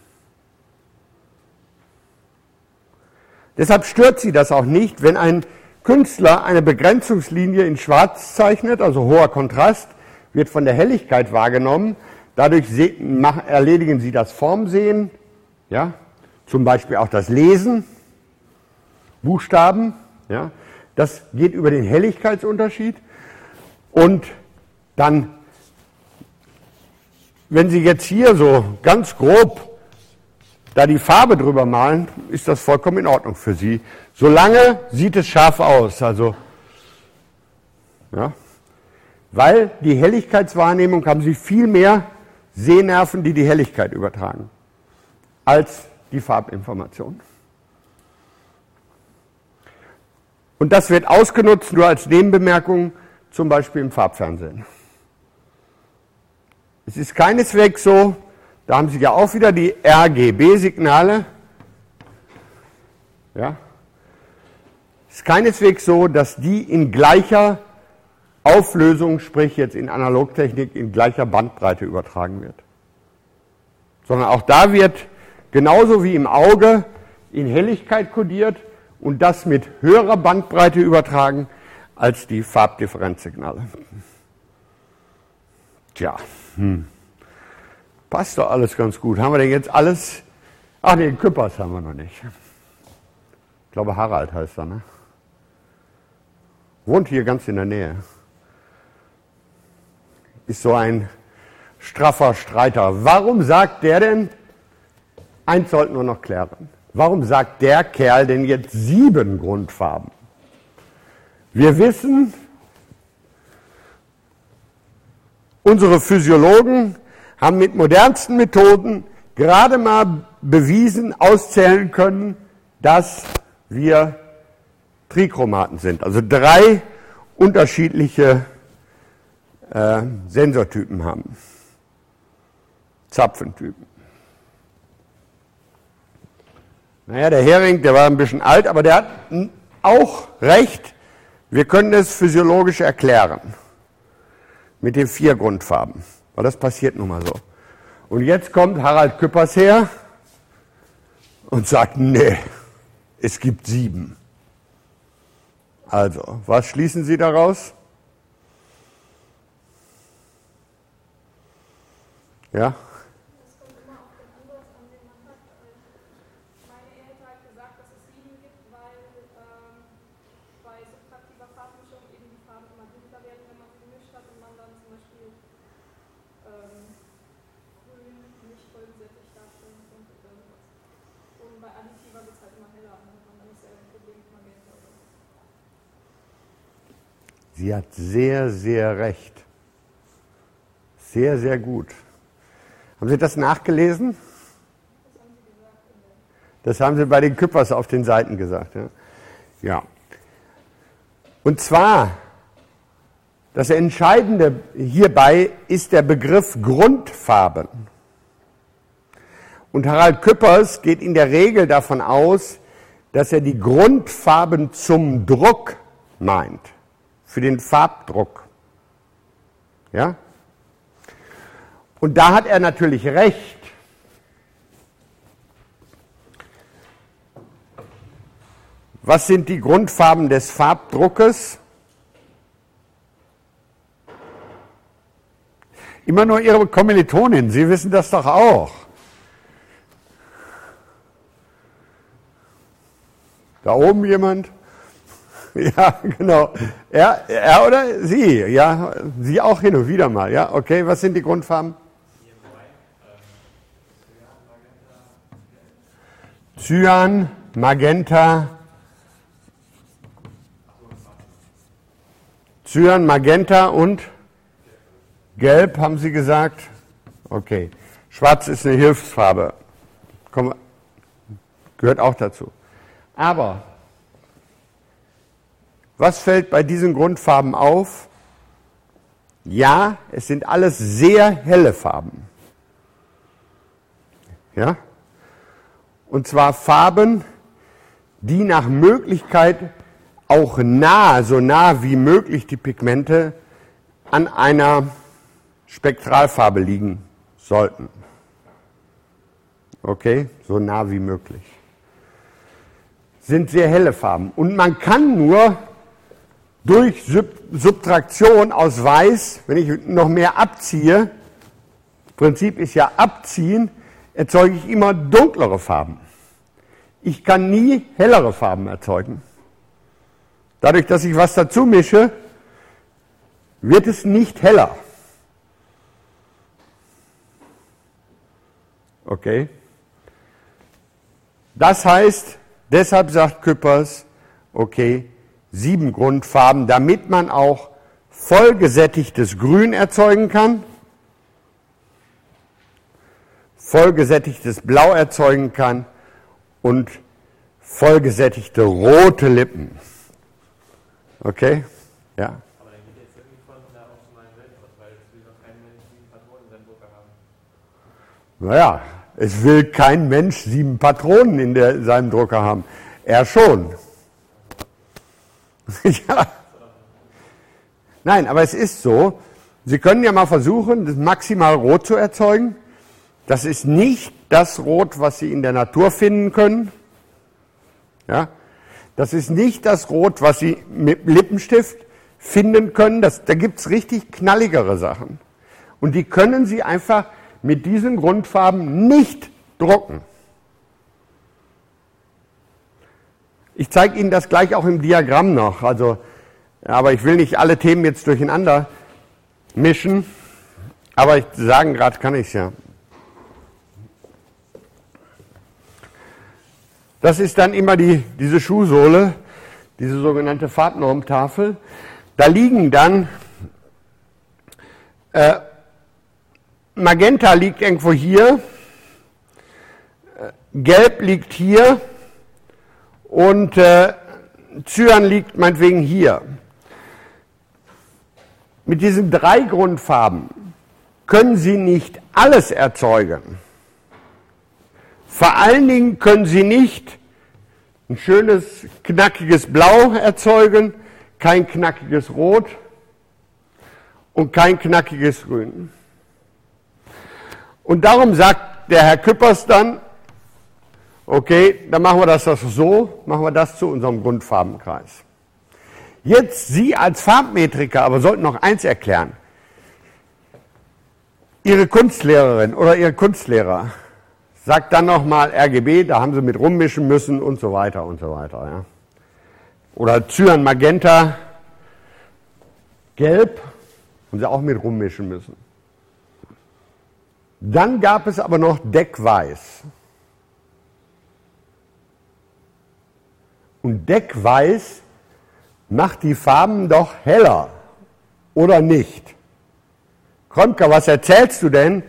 Deshalb stört Sie das auch nicht, wenn ein Künstler eine Begrenzungslinie in Schwarz zeichnet, also hoher Kontrast, wird von der Helligkeit wahrgenommen. Dadurch erledigen Sie das Formsehen, ja, zum Beispiel auch das Lesen, Buchstaben, ja, das geht über den Helligkeitsunterschied. Und dann, wenn Sie jetzt hier so ganz grob da die Farbe drüber malen, ist das vollkommen in Ordnung für Sie. Solange sieht es scharf aus, also, ja, weil die Helligkeitswahrnehmung haben Sie viel mehr Sehnerven, die die Helligkeit übertragen, als die Farbinformation. Und das wird ausgenutzt, nur als Nebenbemerkung, zum Beispiel im Farbfernsehen. Es ist keineswegs so, da haben Sie ja auch wieder die R G B-Signale. Ja. Es ist keineswegs so, dass die in gleicher Auflösung, sprich jetzt in Analogtechnik, in gleicher Bandbreite übertragen wird. Sondern auch da wird genauso wie im Auge in Helligkeit kodiert und das mit höherer Bandbreite übertragen als die Farbdifferenzsignale. Tja, hm. passt doch alles ganz gut. Haben wir denn jetzt alles? Ach nee, den Küppers haben wir noch nicht. Ich glaube Harald heißt er, ne? Wohnt hier ganz in der Nähe. Ist so ein straffer Streiter. Warum sagt der denn, eins sollten wir noch klären, warum sagt der Kerl denn jetzt sieben Grundfarben? Wir wissen, unsere Physiologen haben mit modernsten Methoden gerade mal bewiesen, auszählen können, dass wir Trichromaten sind, also drei unterschiedliche äh, Sensortypen haben, Zapfentypen. Naja, der Hering, der war ein bisschen alt, aber der hat auch recht, wir können es physiologisch erklären mit den vier Grundfarben, weil das passiert nun mal so. Und jetzt kommt Harald Küppers her und sagt, nee, es gibt sieben. Also, was schließen Sie daraus? Ja? Das kommt immer auf den Ansatz an, den man hat. Meine Ehe hat gesagt, dass es sieben gibt, weil ähm, bei subtraktiver Farbmischung eben die Farben immer dunkler werden, wenn man sie gemischt hat und man dann zum Beispiel ähm, grün nicht vollgesättigt darstellen konnte oder sowas. Und bei additiver wird es halt immer heller, dann hat man dann dasselbe Problem mit Magenta oder so. Sie hat sehr, sehr recht. Sehr, sehr gut. Haben Sie das nachgelesen? Das haben Sie bei den Küppers auf den Seiten gesagt. Ja. ja. Und zwar, das Entscheidende hierbei ist der Begriff Grundfarben. Und Harald Küppers geht in der Regel davon aus, dass er die Grundfarben zum Druck meint, für den Farbdruck. Ja? Und da hat er natürlich recht. Was sind die Grundfarben des Farbdruckes? Immer nur Ihre Kommilitonin, Sie wissen das doch auch. Da oben jemand? Ja, genau. Er, er oder Sie? Ja, Sie auch hin und wieder mal. Ja, okay. Was sind die Grundfarben? Cyan, Magenta, Cyan, Magenta und Gelb, haben Sie gesagt? Okay. Schwarz ist eine Hilfsfarbe. Komm, gehört auch dazu. Aber was fällt bei diesen Grundfarben auf? Ja, es sind alles sehr helle Farben. Ja? Und zwar Farben, die nach Möglichkeit auch nah, so nah wie möglich die Pigmente an einer Spektralfarbe liegen sollten. Okay, so nah wie möglich. Sind sehr helle Farben. Und man kann nur durch Sub Subtraktion aus Weiß, wenn ich noch mehr abziehe, das Prinzip ist ja abziehen, erzeuge ich immer dunklere Farben. Ich kann nie hellere Farben erzeugen. Dadurch, dass ich was dazu mische, wird es nicht heller. Okay? Das heißt, deshalb sagt Küppers, okay, sieben Grundfarben, damit man auch vollgesättigtes Grün erzeugen kann, vollgesättigtes Blau erzeugen kann und vollgesättigte rote Lippen. Okay? Ja. Aber dann geht jetzt irgendwie von der optimalen Welt aus, weil es will doch kein Mensch sieben Patronen in seinem Drucker haben. Naja, es will kein Mensch sieben Patronen in, der, in seinem Drucker haben. Er schon. Ja. Nein, aber es ist so, Sie können ja mal versuchen, das maximal Rot zu erzeugen. Das ist nicht das Rot, was Sie in der Natur finden können. Ja? Das ist nicht das Rot, was Sie mit Lippenstift finden können. Das, da gibt es richtig knalligere Sachen. Und die können Sie einfach mit diesen Grundfarben nicht drucken. Ich zeige Ihnen das gleich auch im Diagramm noch. Also, aber ich will nicht alle Themen jetzt durcheinander mischen. Aber ich sagen gerade kann ich es ja. Das ist dann immer die, diese Schuhsohle, diese sogenannte Farbnormtafel. Da liegen dann, äh, Magenta liegt irgendwo hier, äh, Gelb liegt hier und äh, Cyan liegt meinetwegen hier. Mit diesen drei Grundfarben können Sie nicht alles erzeugen. Vor allen Dingen können Sie nicht ein schönes, knackiges Blau erzeugen, kein knackiges Rot und kein knackiges Grün. Und darum sagt der Herr Küppers dann, okay, dann machen wir das so, machen wir das zu unserem Grundfarbenkreis. Jetzt Sie als Farbmetriker aber sollten noch eins erklären. Ihre Kunstlehrerin oder Ihr Kunstlehrer sagt dann nochmal R G B, da haben Sie mit rummischen müssen und so weiter und so weiter. Ja. Oder Cyan, Magenta, Gelb, haben Sie auch mit rummischen müssen. Dann gab es aber noch Deckweiß. Und Deckweiß macht die Farben doch heller, oder nicht? Kromka, was erzählst du denn,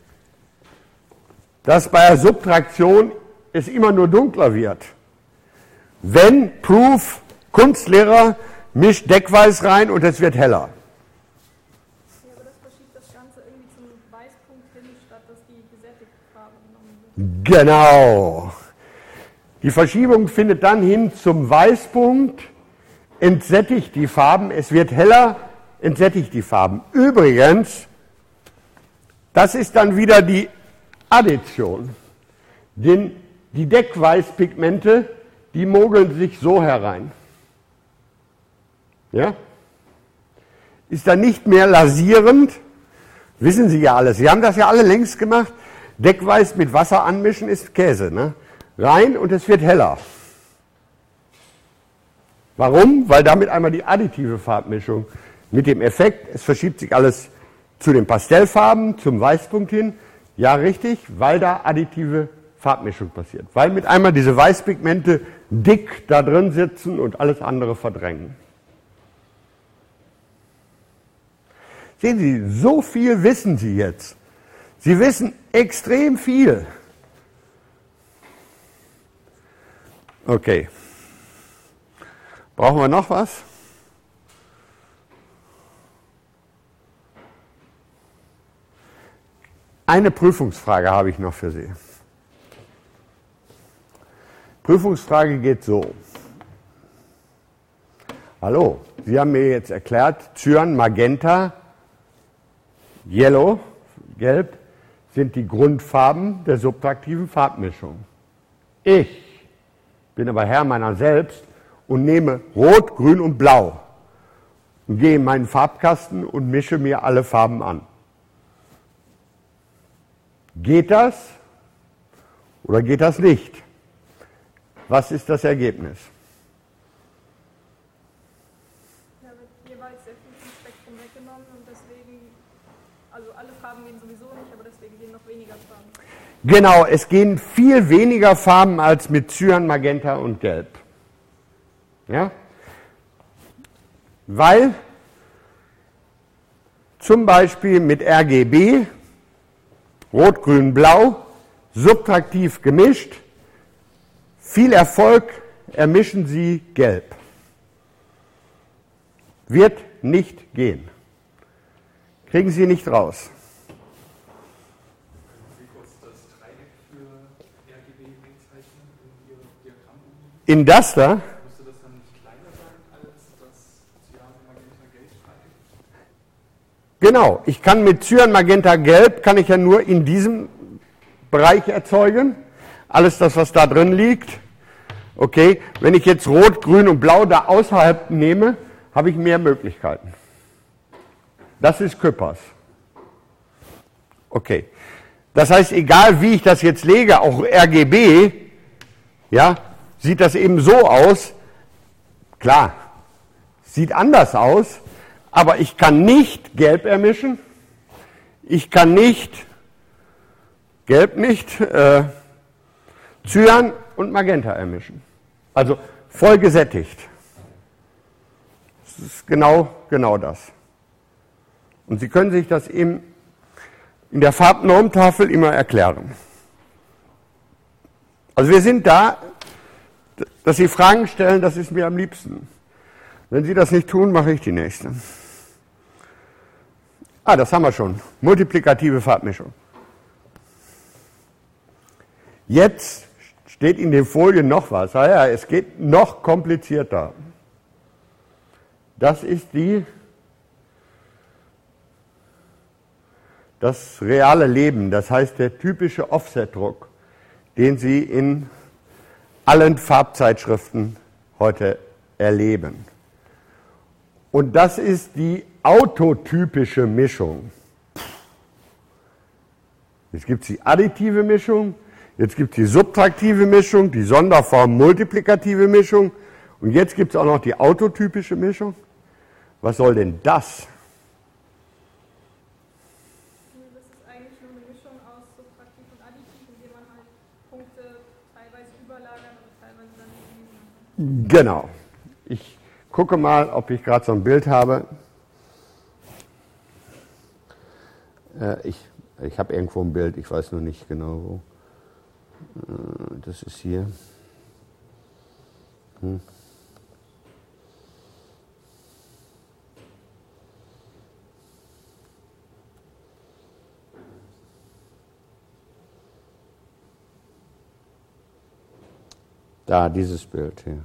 dass bei der Subtraktion es immer nur dunkler wird? Wenn Proof, Kunstlehrer, mischt Deckweiß rein und es wird heller. Ja, aber das verschiebt das Ganze irgendwie zum Weißpunkt hin, statt dass die gesättigte Farbe genommen wird. Genau. Die Verschiebung findet dann hin zum Weißpunkt, entsättigt die Farben, es wird heller, entsättigt die Farben. Übrigens, das ist dann wieder die Addition. Denn die Deckweißpigmente, die mogeln sich so herein. Ja? Ist dann nicht mehr lasierend, wissen Sie ja alles. Sie haben das ja alle längst gemacht. Deckweiß mit Wasser anmischen ist Käse. Ne? Rein und es wird heller. Warum? Weil damit einmal die additive Farbmischung mit dem Effekt, es verschiebt sich alles zu den Pastellfarben, zum Weißpunkt hin. Ja, richtig, weil da additive Farbmischung passiert. Weil mit einmal diese Weißpigmente dick da drin sitzen und alles andere verdrängen. Sehen Sie, so viel wissen Sie jetzt. Sie wissen extrem viel. Okay. Brauchen wir noch was? Eine Prüfungsfrage habe ich noch für Sie. Prüfungsfrage geht so. Hallo, Sie haben mir jetzt erklärt, Cyan, Magenta, Yellow, Gelb, sind die Grundfarben der subtraktiven Farbmischung. Ich bin aber Herr meiner selbst und nehme Rot, Grün und Blau und gehe in meinen Farbkasten und mische mir alle Farben an. Geht das oder geht das nicht? Was ist das Ergebnis? Da wird jeweils sehr viel vom Spektrum weggenommen und deswegen, also alle Farben gehen sowieso nicht, aber deswegen gehen noch weniger Farben. Genau, es gehen viel weniger Farben als mit Cyan, Magenta und Gelb. Ja? Weil zum Beispiel mit R G B, Rot, Grün, Blau, subtraktiv gemischt, viel Erfolg, ermischen Sie Gelb. Wird nicht gehen. Kriegen Sie nicht raus. Können Sie kurz das Dreieck für R G B zeichnen in Ihrem Diagramm? In das da? Müsste das dann nicht kleiner sein als das Cyan, Magenta, Gelb Dreieck? Genau, ich kann mit Cyan, Magenta, Gelb, kann ich ja nur in diesem Bereich erzeugen. Alles das, was da drin liegt. Okay, wenn ich jetzt Rot, Grün und Blau da außerhalb nehme, habe ich mehr Möglichkeiten. Das ist Küppers. Okay, das heißt, egal wie ich das jetzt lege, auch R G B, ja, sieht das eben so aus. Klar, sieht anders aus, aber ich kann nicht Gelb ermischen, ich kann nicht, Gelb nicht, äh, Cyan und Magenta ermischen. Also voll gesättigt. Das ist genau, genau das. Und Sie können sich das eben in der Farbnormtafel immer erklären. Also wir sind da, dass Sie Fragen stellen, das ist mir am liebsten. Wenn Sie das nicht tun, mache ich die nächste. Ah, das haben wir schon. Multiplikative Farbmischung. Jetzt steht in den Folien noch was. Ah ja, es geht noch komplizierter. Das ist die, das reale Leben, das heißt der typische Offsetdruck, den Sie in allen Farbzeitschriften heute erleben. Und das ist die autotypische Mischung. Jetzt gibt es die additive Mischung, jetzt gibt es die subtraktive Mischung, die Sonderform multiplikative Mischung und jetzt gibt es auch noch die autotypische Mischung. Was soll denn das? Das ist eigentlich nur eine Mischung aus subtraktiv und additiv, indem man halt Punkte teilweise überlagern und teilweise dann nicht. Genau. Ich gucke mal, ob ich gerade so ein Bild habe. Äh, ich ich habe irgendwo ein Bild, ich weiß nur nicht genau wo. Äh, das ist hier. Hm. Da, dieses Bild hier.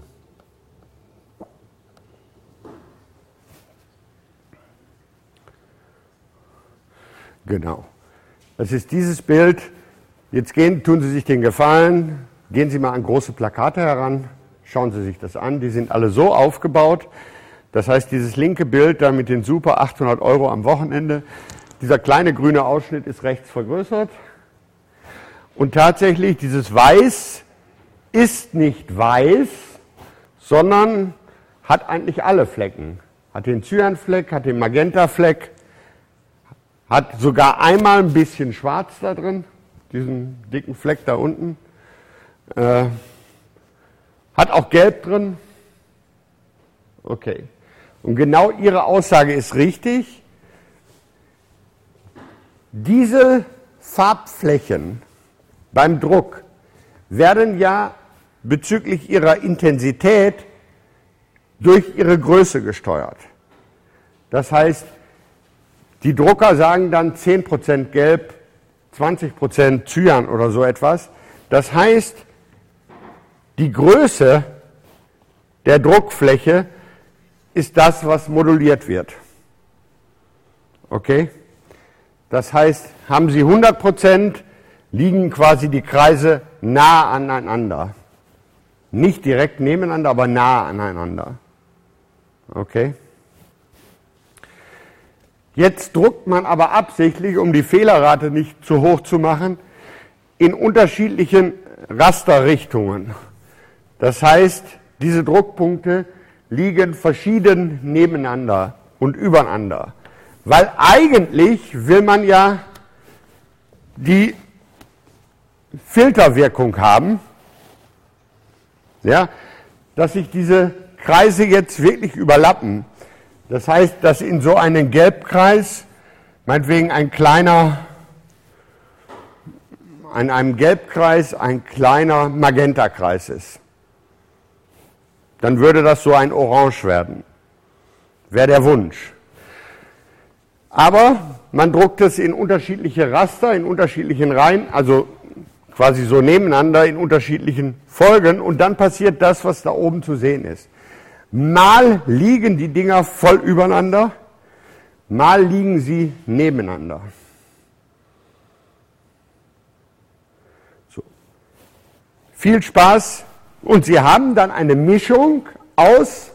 Genau. Das ist dieses Bild. Jetzt gehen, tun Sie sich den Gefallen, gehen Sie mal an große Plakate heran, schauen Sie sich das an. Die sind alle so aufgebaut. Das heißt, dieses linke Bild da mit den super achthundert Euro am Wochenende, dieser kleine grüne Ausschnitt ist rechts vergrößert. Und tatsächlich, dieses Weiß ist nicht weiß, sondern hat eigentlich alle Flecken. Hat den Cyanfleck, hat den Magenta-Fleck, hat sogar einmal ein bisschen Schwarz da drin, diesen dicken Fleck da unten. Äh, hat auch Gelb drin. Okay. Und genau Ihre Aussage ist richtig. Diese Farbflächen beim Druck werden ja bezüglich ihrer Intensität durch ihre Größe gesteuert. Das heißt, die Drucker sagen dann zehn Prozent Gelb, zwanzig Prozent Cyan oder so etwas. Das heißt, die Größe der Druckfläche ist das, was moduliert wird. Okay? Das heißt, haben Sie hundert Prozent, liegen quasi die Kreise nah aneinander. Nicht direkt nebeneinander, aber nah aneinander. Okay? Jetzt druckt man aber absichtlich, um die Fehlerrate nicht zu hoch zu machen, in unterschiedlichen Rasterrichtungen. Das heißt, diese Druckpunkte liegen verschieden nebeneinander und übereinander. Weil eigentlich will man ja die Filterwirkung haben, ja, dass sich diese Kreise jetzt wirklich überlappen. Das heißt, dass in so einem Gelbkreis, meinetwegen ein kleiner, in einem Gelbkreis ein kleiner Magentakreis ist. Dann würde das so ein Orange werden. Wäre der Wunsch. Aber man druckt es in unterschiedliche Raster, in unterschiedlichen Reihen, also quasi so nebeneinander in unterschiedlichen Folgen und dann passiert das, was da oben zu sehen ist. Mal liegen die Dinger voll übereinander, mal liegen sie nebeneinander. So. Viel Spaß und Sie haben dann eine Mischung aus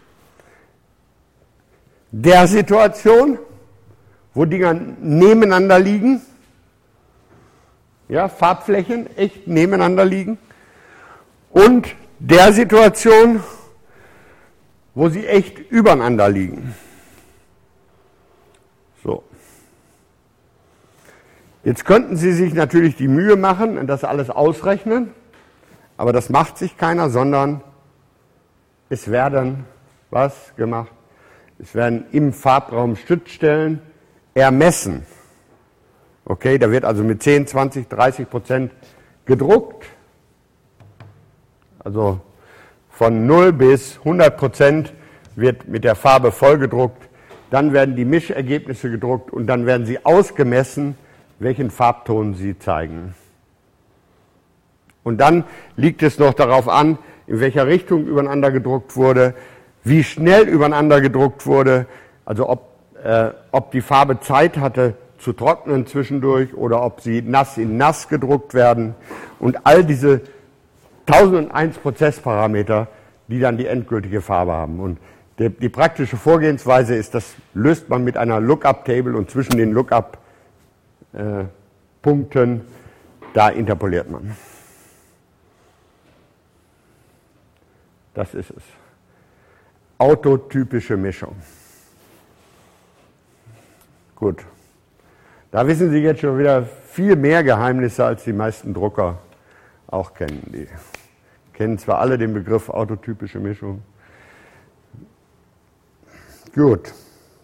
der Situation, wo Dinger nebeneinander liegen, ja, Farbflächen echt nebeneinander liegen, und der Situation, wo sie echt übereinander liegen. So. Jetzt könnten Sie sich natürlich die Mühe machen und das alles ausrechnen, aber das macht sich keiner, sondern es werden, was gemacht? Es werden im Farbraum Stützstellen ermessen. Okay, da wird also mit zehn, zwanzig, dreißig Prozent gedruckt. Also von null bis hundert Prozent wird mit der Farbe vollgedruckt. Dann werden die Mischergebnisse gedruckt und dann werden sie ausgemessen, welchen Farbton sie zeigen. Und dann liegt es noch darauf an, in welcher Richtung übereinander gedruckt wurde, wie schnell übereinander gedruckt wurde, also ob, äh, ob die Farbe Zeit hatte zu trocknen zwischendurch oder ob sie nass in nass gedruckt werden und all diese tausendeins Prozessparameter, die dann die endgültige Farbe haben. Und die, die praktische Vorgehensweise ist, das löst man mit einer Lookup-Table und zwischen den Lookup-Punkten, äh, da interpoliert man. Das ist es. Autotypische Mischung. Gut. Da wissen Sie jetzt schon wieder viel mehr Geheimnisse, als die meisten Drucker auch kennen. Die kennen zwar alle den Begriff autotypische Mischung. Gut.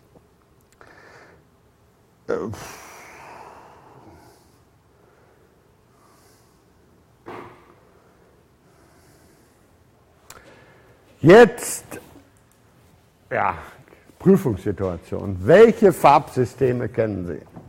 Jetzt, ja, Prüfungssituation. Welche Farbsysteme kennen Sie?